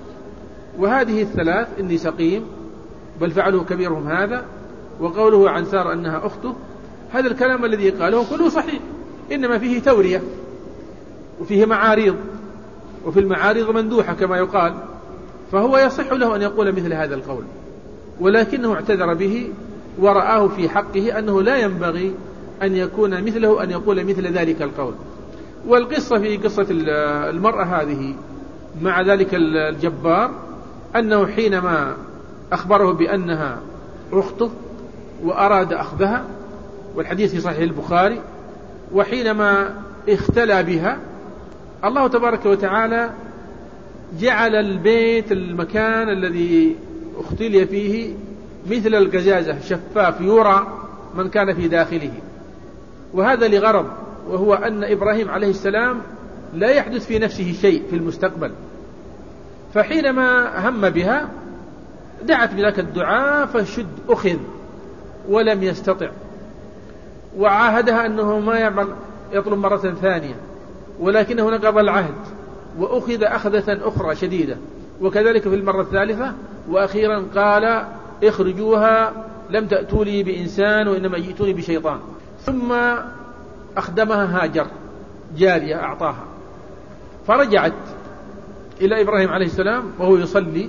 وهذه الثلاث إني سقيم بل فعله كبيرهم هذا، وقوله عن سارة أنها أخته، هذا الكلام الذي قاله كله صحيح، إنما فيه تورية وفيه معاريض، وفي المعارض مندوحة كما يقال، فهو يصح له أن يقول مثل هذا القول، ولكنه اعتذر به ورآه في حقه أنه لا ينبغي أن يكون مثله أن يقول مثل ذلك القول. والقصة في قصة المرأة هذه مع ذلك الجبار أنه حينما أخبره بأنها أخته وأراد أخذها، والحديث في صحيح البخاري، وحينما اختلى بها الله تبارك وتعالى جعل البيت المكان الذي اختلي فيه مثل القزازة شفاف يرى من كان في داخله، وهذا لغرض، وهو أن إبراهيم عليه السلام لا يحدث في نفسه شيء في المستقبل. فحينما هم بها دعت بذلك الدعاء فشد أخذ ولم يستطع، وعاهدها أنه ما يعمل يطلب مرة ثانية، ولكنه نقض العهد وأخذ أخذة أخرى شديدة، وكذلك في المرة الثالثة، وأخيرا قال اخرجوها لم تأتوا لي بإنسان وإنما جئتوني بشيطان. ثم أخدمها هاجر جارية أعطاها، فرجعت إلى إبراهيم عليه السلام وهو يصلي،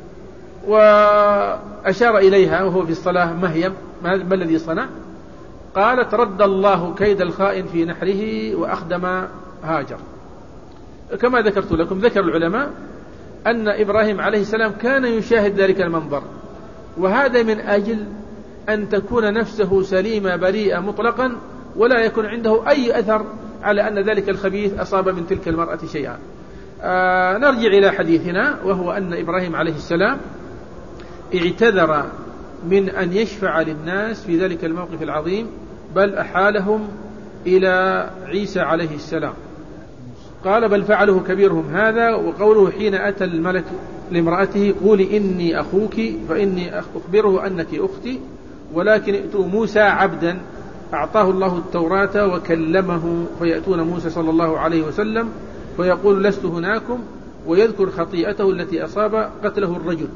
وأشار إليها وهو في الصلاة مهيم ما الذي صنع؟ قالت رد الله كيد الخائن في نحره وأخدم هاجر. كما ذكرت لكم، ذكر العلماء أن إبراهيم عليه السلام كان يشاهد ذلك المنظر، وهذا من أجل أن تكون نفسه سليمة بريئة مطلقا، ولا يكون عنده أي أثر على أن ذلك الخبيث أصاب من تلك المرأة شيئا. آه نرجع إلى حديثنا، وهو أن إبراهيم عليه السلام اعتذر من أن يشفع للناس في ذلك الموقف العظيم، بل أحالهم إلى عيسى عليه السلام. قال بل فعله كبيرهم هذا. وقوله حين أتى الملك لامرأته قولي إني أخوك فإني أخبره أنك أختي، ولكن ائتوا موسى عبدا أعطاه الله التوراة وكلمه، فيأتون موسى صلى الله عليه وسلم فيقول لست هناكم، ويذكر خطيئته التي أصاب قتله الرجل.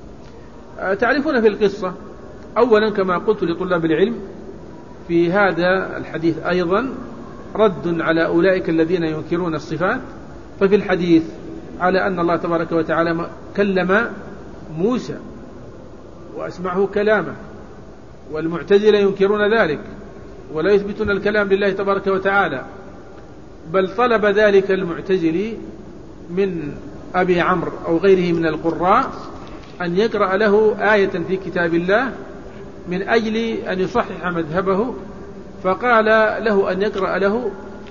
تعرفون في القصة أولا كما قلت لطلاب العلم في هذا الحديث أيضا رد على أولئك الذين ينكرون الصفات. ففي الحديث على أن الله تبارك وتعالى كلم موسى وأسمعه كلامه، والمعتزلة ينكرون ذلك ولا يثبتون الكلام لله تبارك وتعالى، بل طلب ذلك المعتزلي من أبي عمرو أو غيره من القراء أن يقرأ له آية في كتاب الله من أجل أن يصحح مذهبه، فقال له أن يقرأ له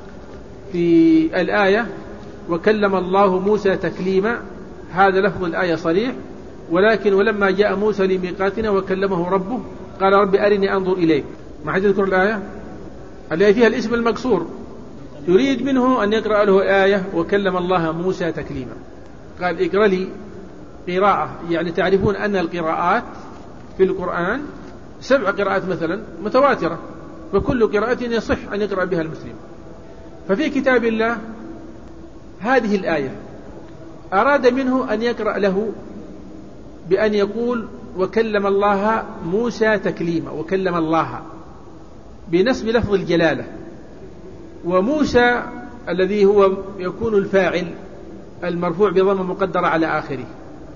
في الآية وكلم الله موسى تكليما، هذا لفظ الآية صريح، ولكن ولما جاء موسى لميقاتنا وكلمه ربه قال رب أرني أنظر إليك. ما حد يذكر الآية التي فيها الاسم المقصور، يريد منه أن يقرأ له آية وكلم الله موسى تكليما. قال اقرأ لي قراءة، يعني تعرفون أن القراءات في القرآن سبع قراءات مثلا متواترة، فكل قراءة يصح أن يقرأ بها المسلم. ففي كتاب الله هذه الآية أراد منه أن يقرأ له بأن يقول وكلم الله موسى تكليما، وكلم الله بنسب لفظ الجلالة، وموسى الذي هو يكون الفاعل المرفوع بضم مقدرة على آخره.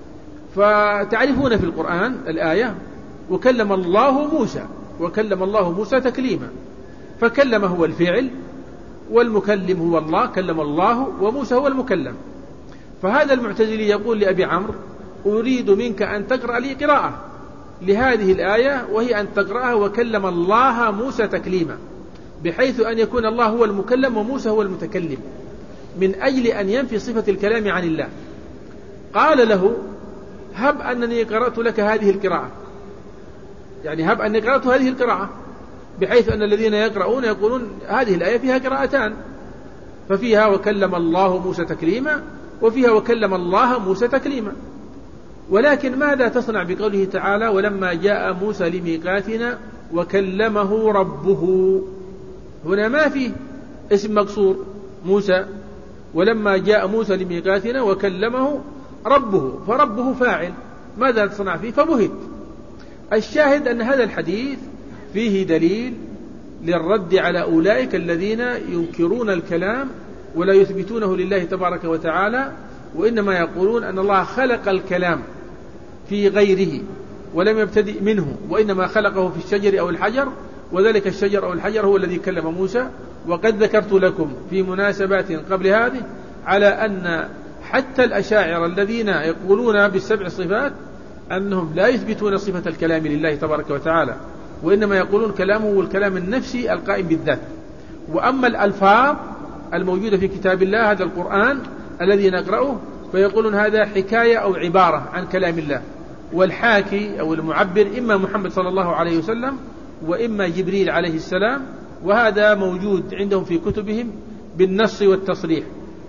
فتعرفون في القرآن الآية وكلم الله موسى، وكلم الله موسى تكليما، فكلم هو الفعل والمكلم هو الله، كلم الله، وموسى هو المكلم. فهذا المعتزلي يقول لأبي عمرو أريد منك أن تقرأ لي قراءة لهذه الآية، وهي أن تقرأها وكلم الله موسى تكليما، بحيث أن يكون الله هو المكلم وموسى هو المتكلم، من أجل أن ينفي صفة الكلام عن الله. قال له هب أنني قرأت لك هذه القراءة، يعني هب أني قرأت هذه القراءة، بحيث أن الذين يقرؤون يقولون هذه الآية فيها قراءتان، ففيها وكلم الله موسى تكليما، وفيها وكلم الله موسى تكليما. ولكن ماذا تصنع بقوله تعالى ولما جاء موسى لميقاتنا وكلمه ربه؟ هنا ما فيه اسم مقصور موسى، ولما جاء موسى لميقاتنا وكلمه ربه، فربه فاعل، ماذا تصنع فيه؟ فبهت. الشاهد أن هذا الحديث فيه دليل للرد على أولئك الذين ينكرون الكلام ولا يثبتونه لله تبارك وتعالى، وإنما يقولون أن الله خلق الكلام في غيره ولم يبتدئ منه، وإنما خلقه في الشجر أو الحجر، وذلك الشجر أو الحجر هو الذي كلم موسى. وقد ذكرت لكم في مناسبات قبل هذه على أن حتى الأشاعرة الذين يقولون بالسبع صفات أنهم لا يثبتون صفة الكلام لله تبارك وتعالى، وإنما يقولون كلامه الكلام النفسي القائم بالذات. وأما الألفاظ الموجودة في كتاب الله، هذا القرآن الذي نقرأه، فيقولون هذا حكاية أو عبارة عن كلام الله، والحاكي أو المعبر إما محمد صلى الله عليه وسلم وإما جبريل عليه السلام، وهذا موجود عندهم في كتبهم بالنص والتصريح.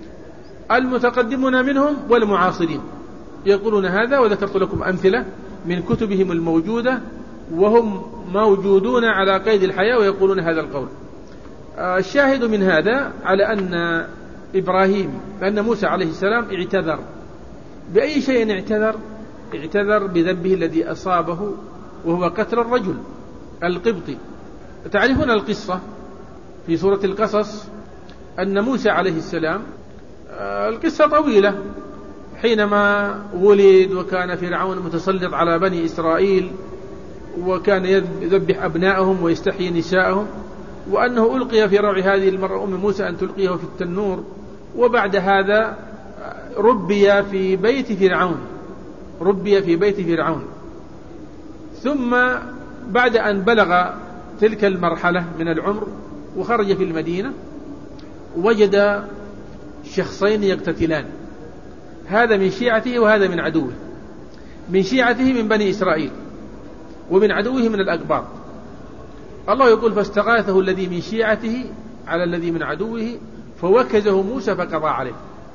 المتقدمون منهم والمعاصرين يقولون هذا، وذكرت لكم أمثلة من كتبهم الموجودة وهم موجودون على قيد الحياة ويقولون هذا القول. الشاهد من هذا على أن إبراهيم أن موسى عليه السلام اعتذر. بأي شيء اعتذر؟ اعتذر بذنبه الذي أصابه وهو قتل الرجل القبطي. تعرفون القصة في سورة القصص أن موسى عليه السلام، القصة طويلة، حينما ولد وكان فرعون متسلط على بني إسرائيل وكان يذبح أبنائهم ويستحيي نساءهم، وأنه ألقي في روع هذه المرأة أم موسى أن تلقيه في التنور، وبعد هذا ربي في بيت فرعون ربي في بيت فرعون ثم بعد أن بلغ تلك المرحلة من العمر وخرج في المدينة وجد شخصين يقتتلان، هذا من شيعته وهذا من عدوه، من شيعته من بني إسرائيل ومن عدوه من الأقباط. الله يقول فاستغاثه الذي من شيعته على الذي من عدوه فوكزه موسى فقضى عليه،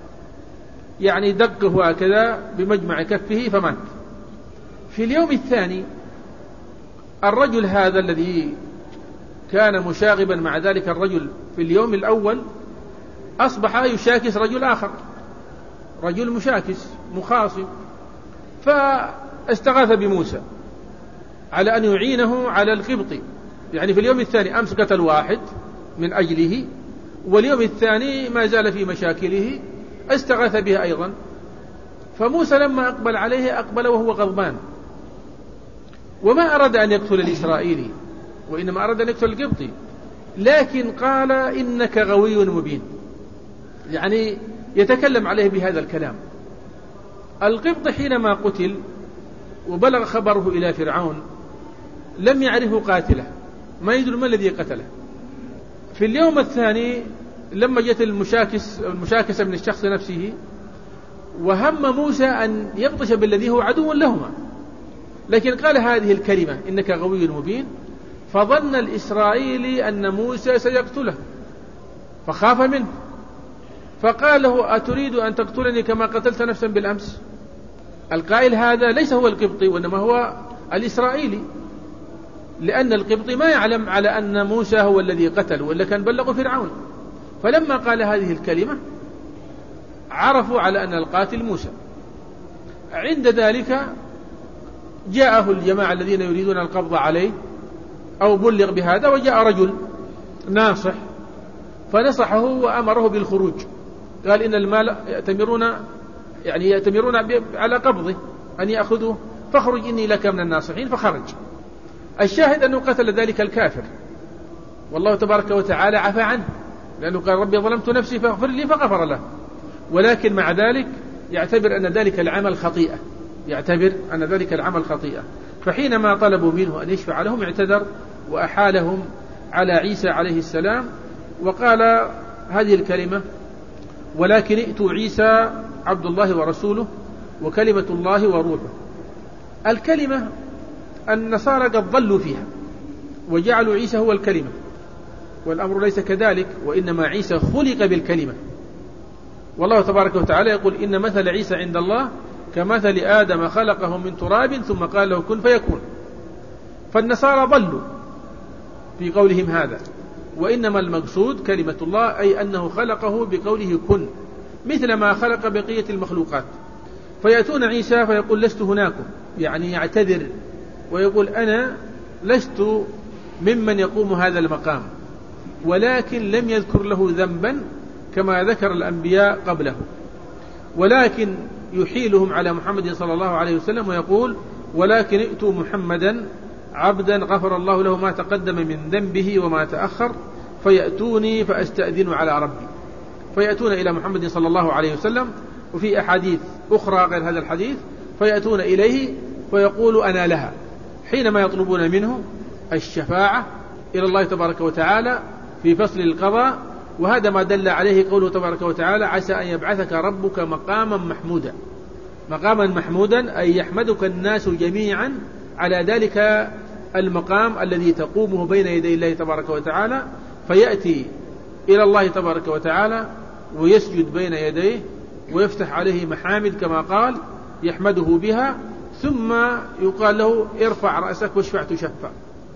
يعني دقه هكذا بمجمع كفه فمات. في اليوم الثاني الرجل هذا الذي كان مشاغبا مع ذلك الرجل في اليوم الأول أصبح يشاكس رجل آخر، رجل مشاكس مخاصم، فاستغاث بموسى على أن يعينه على القبطي. يعني في اليوم الثاني أمس قتل واحد من أجله، واليوم الثاني ما زال في مشاكله استغاث به أيضا. فموسى لما أقبل عليه أقبل وهو غضبان، وما أراد أن يقتل الإسرائيلي وإنما أراد أن يقتل القبطي، لكن قال إنك غوي مبين، يعني يتكلم عليه بهذا الكلام. القبط حينما قتل وبلغ خبره إلى فرعون لم يعرفه قاتله، ما يدري ما الذي قتله. في اليوم الثاني لما جت المشاكس المشاكسة من الشخص نفسه، وهم موسى أن يبطش بالذي هو عدو لهما، لكن قال هذه الكلمة إنك غوي مبين، فظن الإسرائيلي أن موسى سيقتله فخاف منه، فقال له أتريد أن تقتلني كما قتلت نفسا بالأمس؟ القائل هذا ليس هو القبطي وإنما هو الإسرائيلي، لأن القبطي ما يعلم على أن موسى هو الذي قتل، وإلا كان بلغ فرعون. فلما قال هذه الكلمة عرفوا على أن القاتل موسى. عند ذلك جاءه الجماعة الذين يريدون القبض عليه أو بلغ بهذا، وجاء رجل ناصح فنصحه وأمره بالخروج، قال إن المال يأتمرون يعني يأتمرون على قبضه أن يأخذوه، فاخرج إني لك من الناصحين، فخرج. الشاهد أنه قتل ذلك الكافر، والله تبارك وتعالى عفى عنه، لأنه قال ربي ظلمت نفسي فاغفر لي فغفر له. ولكن مع ذلك يعتبر أن ذلك العمل خطيئة يعتبر أن ذلك العمل خطيئة فحينما طلبوا منه أن يشفع لهم اعتذر وأحالهم على عيسى عليه السلام، وقال هذه الكلمة ولكن ائتوا عيسى عبد الله ورسوله وكلمة الله وروحه. الكلمة النصارى قد ضلوا فيها وجعلوا عيسى هو الكلمة، والأمر ليس كذلك، وإنما عيسى خلق بالكلمة. والله تبارك وتعالى يقول إن مثل عيسى عند الله كمثل آدم خلقه من تراب ثم قال له كن فيكون. فالنصارى ضلوا في قولهم هذا، وإنما المقصود كلمة الله أي أنه خلقه بقوله كن، مثل ما خلق بقية المخلوقات. فيأتون عيسى فيقول لست هناكم، يعني يعتذر ويقول أنا لست ممن يقوم هذا المقام، ولكن لم يذكر له ذنبا كما ذكر الأنبياء قبله، ولكن يحيلهم على محمد صلى الله عليه وسلم ويقول: ولكن ائتوا محمدا عبدا غفر الله له ما تقدم من ذنبه وما تأخر فيأتوني فأستأذن على ربي. فيأتون إلى محمد صلى الله عليه وسلم، وفي أحاديث أخرى غير هذا الحديث فيأتون إليه فيقول: أنا لها، حينما يطلبون منه الشفاعة إلى الله تبارك وتعالى في فصل القضاء. وهذا ما دل عليه قوله تبارك وتعالى: عسى أن يبعثك ربك مقاما محمودا. مقاما محمودا أي يحمدك الناس جميعا على ذلك المقام الذي تقومه بين يدي الله تبارك وتعالى، فيأتي إلى الله تبارك وتعالى ويسجد بين يديه ويفتح عليه محامد كما قال يحمده بها، ثم يقال له: ارفع رأسك واشفع تشفع،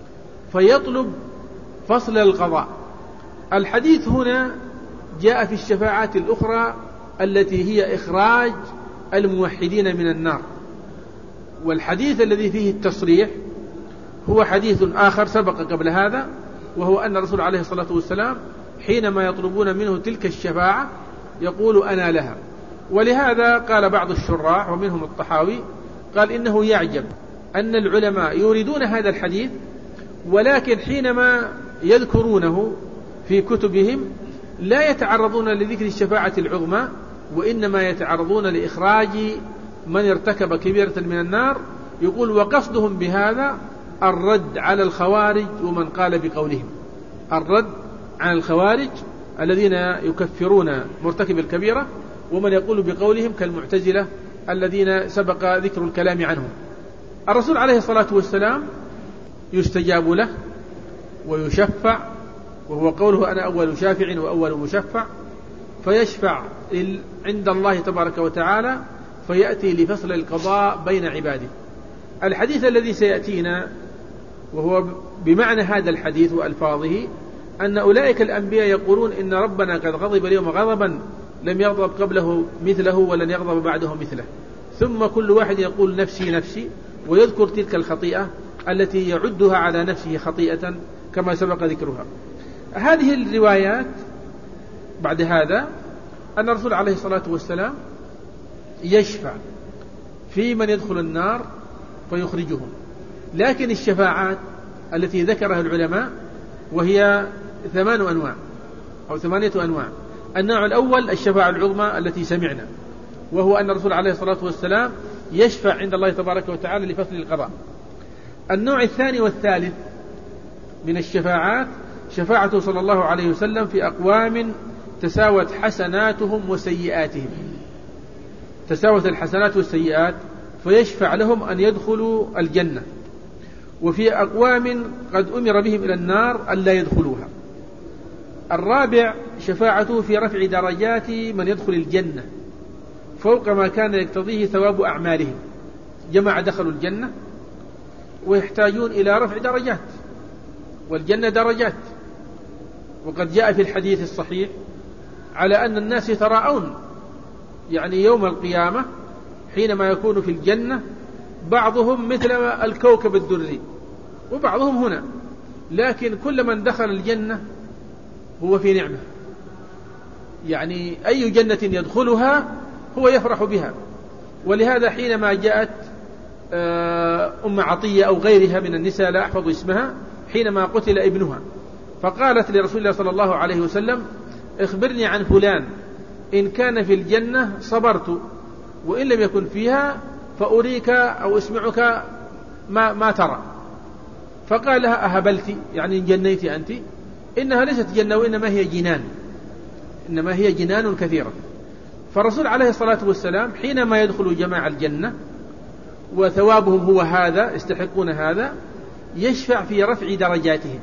فيطلب فصل القضاء. الحديث هنا جاء في الشفاعات الأخرى التي هي إخراج الموحدين من النار، والحديث الذي فيه التصريح هو حديث آخر سبق قبل هذا، وهو أن الرسول عليه الصلاة والسلام حينما يطلبون منه تلك الشفاعة يقول: أنا لها. ولهذا قال بعض الشراح ومنهم الطحاوي قال: إنه يعجب أن العلماء يريدون هذا الحديث، ولكن حينما يذكرونه في كتبهم لا يتعرضون لذكر الشفاعة العظمى، وإنما يتعرضون لإخراج من ارتكب كبيرة من النار. يقول: وقصدهم بهذا الرد على الخوارج ومن قال بقولهم، الرد على الخوارج الذين يكفرون مرتكب الكبيرة، ومن يقول بقولهم كالمعتزلة الذين سبق ذكر الكلام عنهم. الرسول عليه الصلاة والسلام يستجاب له ويشفع، وهو قوله: أنا أول شافع وأول مشفع، فيشفع عند الله تبارك وتعالى فيأتي لفصل القضاء بين عباده. الحديث الذي سيأتينا وهو بمعنى هذا الحديث وألفاظه أن أولئك الأنبياء يقولون: إن ربنا قد غضب اليوم غضبا لم يغضب قبله مثله ولن يغضب بعده مثله. ثم كل واحد يقول: نفسي نفسي، ويذكر تلك الخطيئة التي يعدها على نفسه خطيئة كما سبق ذكرها. هذه الروايات بعد هذا أن الرسول عليه الصلاة والسلام يشفع في من يدخل النار فيخرجهم. لكن الشفاعات التي ذكرها العلماء وهي ثمان أنواع أو ثمانية أنواع. النوع الأول الشفاعة العظمى التي سمعنا، وهو أن الرسول عليه الصلاة والسلام يشفع عند الله تبارك وتعالى لفصل القضاء. النوع الثاني والثالث من الشفاعات شفاعته صلى الله عليه وسلم في أقوام تساوت حسناتهم وسيئاتهم، تساوت الحسنات والسيئات فيشفع لهم أن يدخلوا الجنة. وفي أقوام قد أمر بهم إلى النار أن لا يدخلوها. الرابع شفاعته في رفع درجات من يدخل الجنة فوق ما كان يقتضيه ثواب أعمالهم. جماعة دخلوا الجنة ويحتاجون إلى رفع درجات، والجنة درجات، وقد جاء في الحديث الصحيح على أن الناس يتراءون، يعني يوم القيامة حينما يكون في الجنة بعضهم مثل الكوكب الدري وبعضهم هنا، لكن كل من دخل الجنة هو في نعمة، يعني أي جنة يدخلها هو يفرح بها. ولهذا حينما جاءت أم عطية أو غيرها من النساء لا أحفظ اسمها حينما قتل ابنها، فقالت لرسول الله صلى الله عليه وسلم: اخبرني عن فلان، إن كان في الجنة صبرت، وإن لم يكن فيها فأريك أو اسمعك ما, ما ترى. فقال لها: أهبلت، يعني جنيت أنت؟ إنها ليست جنة وإنما هي جنان، إنما هي جنان كثيرة. فالرسول عليه الصلاة والسلام حينما يدخل جماعة الجنة وثوابهم هو هذا، يستحقون هذا، يشفع في رفع درجاتهم.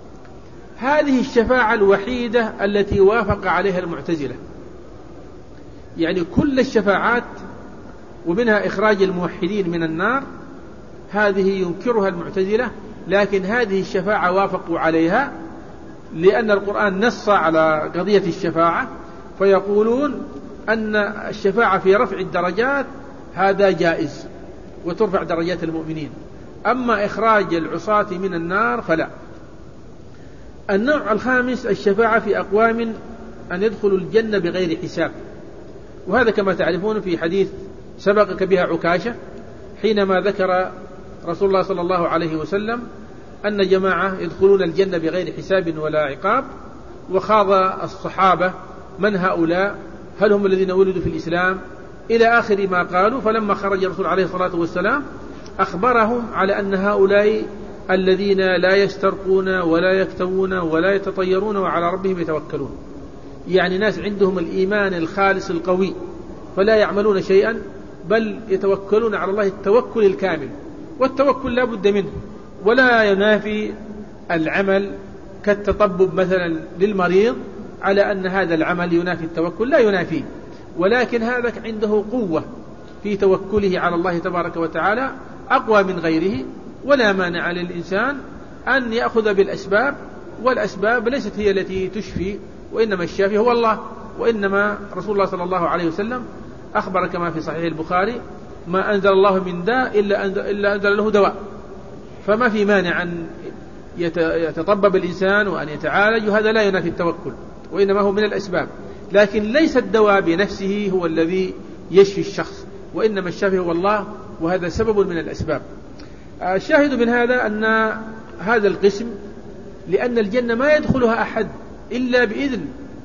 هذه الشفاعة الوحيدة التي وافق عليها المعتزلة، يعني كل الشفاعات ومنها إخراج الموحدين من النار هذه ينكرها المعتزلة، لكن هذه الشفاعة وافقوا عليها لأن القرآن نص على قضية الشفاعة، فيقولون أن الشفاعة في رفع الدرجات هذا جائز وترفع درجات المؤمنين، أما إخراج العصاة من النار فلا. النوع الخامس الشفاعة في أقوام أن يدخلوا الجنة بغير حساب. وهذا كما تعرفون في حديث سبقك بها عكاشة حينما ذكر رسول الله صلى الله عليه وسلم أن جماعة يدخلون الجنة بغير حساب ولا عقاب، وخاض الصحابة من هؤلاء، هل هم الذين ولدوا في الإسلام، إلى آخر ما قالوا. فلما خرج الرسول عليه الصلاة والسلام أخبرهم على أن هؤلاء الذين لا يسترقون ولا يكتوون ولا يتطيرون وعلى ربهم يتوكلون، يعني ناس عندهم الإيمان الخالص القوي فلا يعملون شيئا بل يتوكلون على الله التوكل الكامل. والتوكل لا بد منه، ولا ينافي العمل كالتطبب مثلا للمريض على أن هذا العمل ينافي التوكل، لا ينافيه، ولكن هذا عنده قوة في توكله على الله تبارك وتعالى أقوى من غيره. ولا مانع للإنسان أن يأخذ بالأسباب، والأسباب ليست هي التي تشفي، وإنما الشافي هو الله. وإنما رسول الله صلى الله عليه وسلم أخبر كما في صحيح البخاري ما أنزل الله من داء إلا أنزل, إلا أنزل له دواء. فما في مانع أن يتطبب الإنسان وأن يتعالج، هذا لا ينافي التوكل، وإنما هو من الأسباب، لكن ليس الدواء بنفسه هو الذي يشفي الشخص، وإنما الشافي هو الله، وهذا سبب من الأسباب. الشاهد من هذا أن هذا القسم، لأن الجنة ما يدخلها أحد إلا بإذن،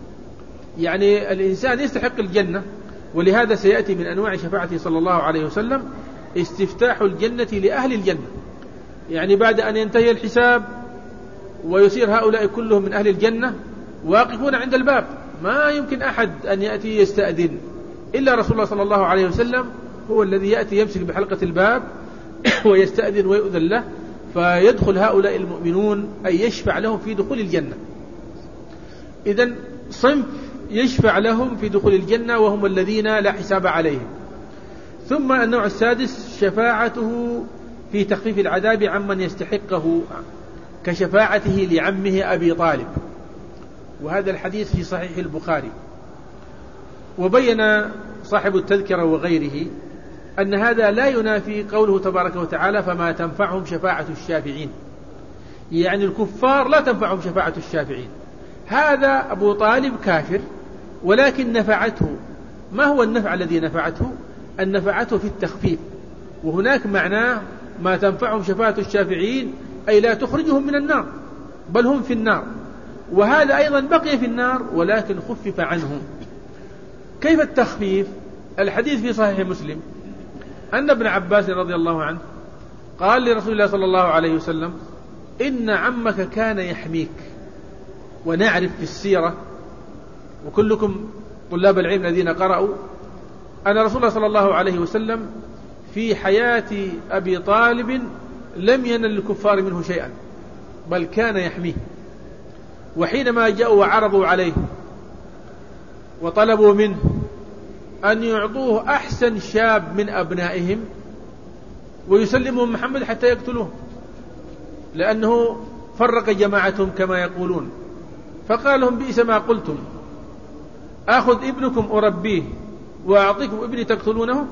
يعني الإنسان يستحق الجنة، ولهذا سيأتي من أنواع شفاعته صلى الله عليه وسلم استفتاح الجنة لأهل الجنة، يعني بعد أن ينتهي الحساب ويصير هؤلاء كلهم من أهل الجنة واقفون عند الباب، ما يمكن أحد أن يأتي يستأذن إلا رسول الله صلى الله عليه وسلم، هو الذي يأتي يمسك بحلقة الباب ويستأذن ويؤذن له، فيدخل هؤلاء المؤمنون أي يشفع لهم في دخول الجنة. إذن صنف يشفع لهم في دخول الجنة وهم الذين لا حساب عليهم. ثم النوع السادس شفاعته في تخفيف العذاب عمن يستحقه كشفاعته لعمه أبي طالب، وهذا الحديث في صحيح البخاري. وبين صاحب التذكرة وغيره أن هذا لا ينافي قوله تبارك وتعالى فما تنفعهم شفاعة الشافعين، يعني الكفار لا تنفعهم شفاعة الشافعين. هذا أبو طالب كافر، ولكن نفعته، ما هو النفع الذي نفعته؟ أن نفعته في التخفيف، وهناك معناه ما تنفعهم شفاعة الشافعين أي لا تخرجهم من النار بل هم في النار، وهذا أيضا بقي في النار ولكن خفف عنهم. كيف التخفيف؟ الحديث في صحيح مسلم أن ابن عباس رضي الله عنه قال لرسول الله صلى الله عليه وسلم إن عمك كان يحميك. ونعرف في السيرة، وكلكم طلاب العلم الذين قرأوا، أن رسول الله صلى الله عليه وسلم في حياة أبي طالب لم ينل الكفار منه شيئا بل كان يحميه. وحينما جاءوا وعرضوا عليه وطلبوا منه أن يعطوه أحسن شاب من أبنائهم ويسلمهم محمد حتى يقتلوه لأنه فرق جماعتهم كما يقولون، فقال لهم بئس ما قلتم، أخذ ابنكم أربيه وأعطيكم ابني تقتلونه؟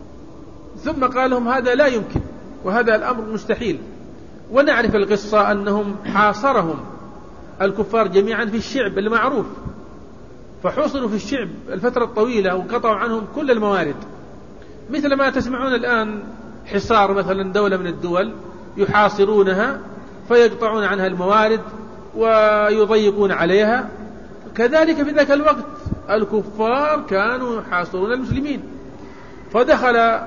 ثم قال لهم هذا لا يمكن، وهذا الأمر مستحيل. ونعرف القصة أنهم حاصرهم الكفار جميعا في الشعب المعروف، فحوصلوا في الشعب الفترة الطويلة وقطعوا عنهم كل الموارد، مثل ما تسمعون الآن حصار مثلا دولة من الدول يحاصرونها فيقطعون عنها الموارد ويضيقون عليها، كذلك في ذاك الوقت الكفار كانوا يحاصرون المسلمين. فدخل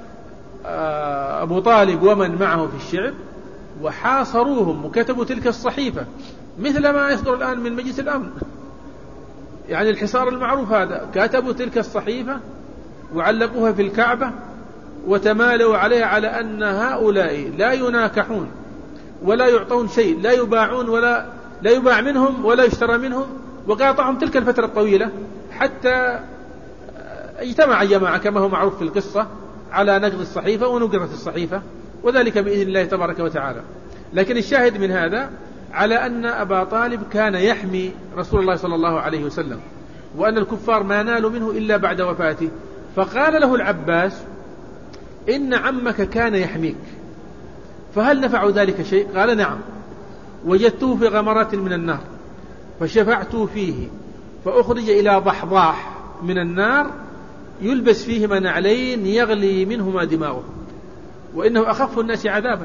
أبو طالب ومن معه في الشعب وحاصروهم وكتبوا تلك الصحيفة مثل ما يصدر الآن من مجلس الأمن، يعني الحصار المعروف هذا، كتبوا تلك الصحيفة وعلقوها في الكعبة وتمالوا عليها على أن هؤلاء لا يناكحون ولا يعطون شيء، لا يباعون ولا لا يباع منهم ولا يشترى منهم، وقاطعهم تلك الفترة الطويلة حتى اجتمع جماعة كما هو معروف في القصة على نقض الصحيفة ونقرت الصحيفة، وذلك بإذن الله تبارك وتعالى. لكن الشاهد من هذا على أن أبا طالب كان يحمي رسول الله صلى الله عليه وسلم، وأن الكفار ما نالوا منه إلا بعد وفاته. فقال له العباس إن عمك كان يحميك، فهل نفع ذلك شيء؟ قال نعم، وجدته في غمرات من النار فشفعت فيه فأخرج إلى ضحضاح من النار يلبس فيهما نعلين يغلي منهما دماغه، وإنه أخف الناس عذابا.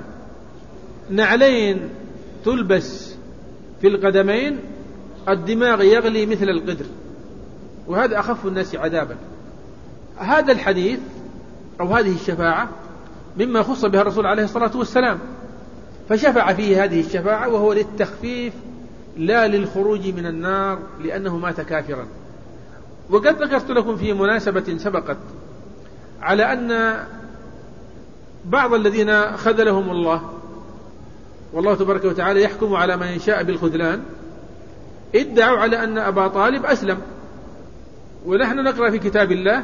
نعلين تلبس في القدمين، الدماغ يغلي مثل القدر، وهذا أخف الناس عذابا. هذا الحديث أو هذه الشفاعة مما خص بها الرسول عليه الصلاة والسلام، فشفع فيه هذه الشفاعة، وهو للتخفيف لا للخروج من النار لأنه مات كافرا. وقد ذكرت لكم في مناسبة سبقت على أن بعض الذين خذلهم الله، والله تبارك وتعالى يحكم على من يشاء بالخذلان، ادعوا على أن أبا طالب أسلم. ونحن نقرأ في كتاب الله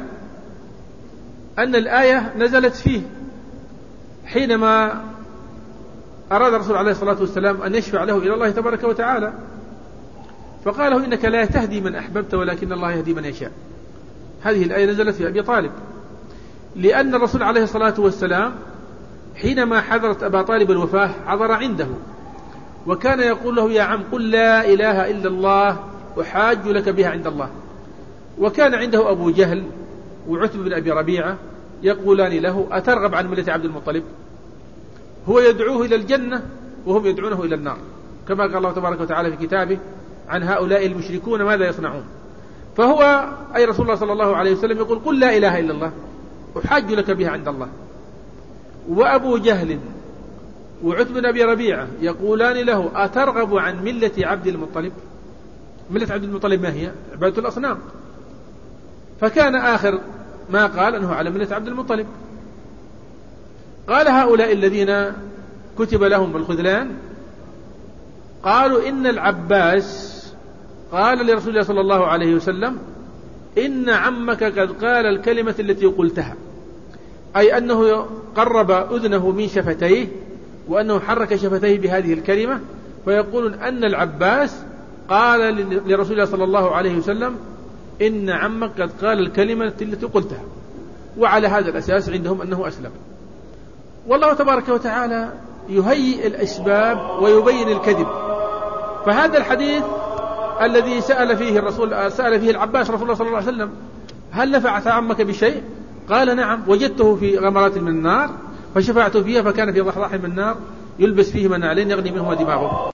أن الآية نزلت فيه حينما أراد الرسول عليه الصلاة والسلام أن يشفع له إلى الله تبارك وتعالى، فقال له إنك لا تهدي من أحببت ولكن الله يهدي من يشاء. هذه الآية نزلت في أبي طالب، لأن الرسول عليه الصلاة والسلام حينما حضرت أبا طالب الوفاة حضر عنده، وكان يقول له: يا عم قل لا إله إلا الله أحاج لك بها عند الله. وكان عنده أبو جهل وعتبة بن أبي ربيعة يقولان له: أترغب عن ملة عبد المطلب؟ هو يدعوه إلى الجنة وهم يدعونه إلى النار، كما قال الله تبارك وتعالى في كتابه عن هؤلاء المشركون ماذا يصنعون. فهو أي رسول الله صلى الله عليه وسلم يقول: قل لا إله إلا الله أحاج لك بها عند الله. وأبو جهل وعتبة بن أبي ربيعة يقولان له: أترغب عن ملة عبد المطلب؟ ملة عبد المطلب ما هي؟ عبادة الأصنام. فكان آخر ما قال أنه على ملة عبد المطلب. قال هؤلاء الذين كتب لهم بالخذلان قالوا: إن العباس قال لرسول الله صلى الله عليه وسلم: إن عمك قد قال الكلمة التي قلتها، أي أنه قرب أذنه من شفتيه وأنه حرك شفتيه بهذه الكلمة، فيقولون أن العباس قال لرسول الله صلى الله عليه وسلم: إن عمك قد قال الكلمة التي قلتها، وعلى هذا الأساس عندهم أنه أسلم. والله تبارك وتعالى يهيئ الأسباب ويبين الكذب. فهذا الحديث الذي سأل فيه الرسول سأل فيه العباس رسول الله صلى الله عليه وسلم: هل نفعت عمك بشيء؟ قال: نعم، وجدته في غمرات من النار فشفعت فيها فكان في ضحضاح من النار يلبس فيه من نعلين يغني منهما دماغه.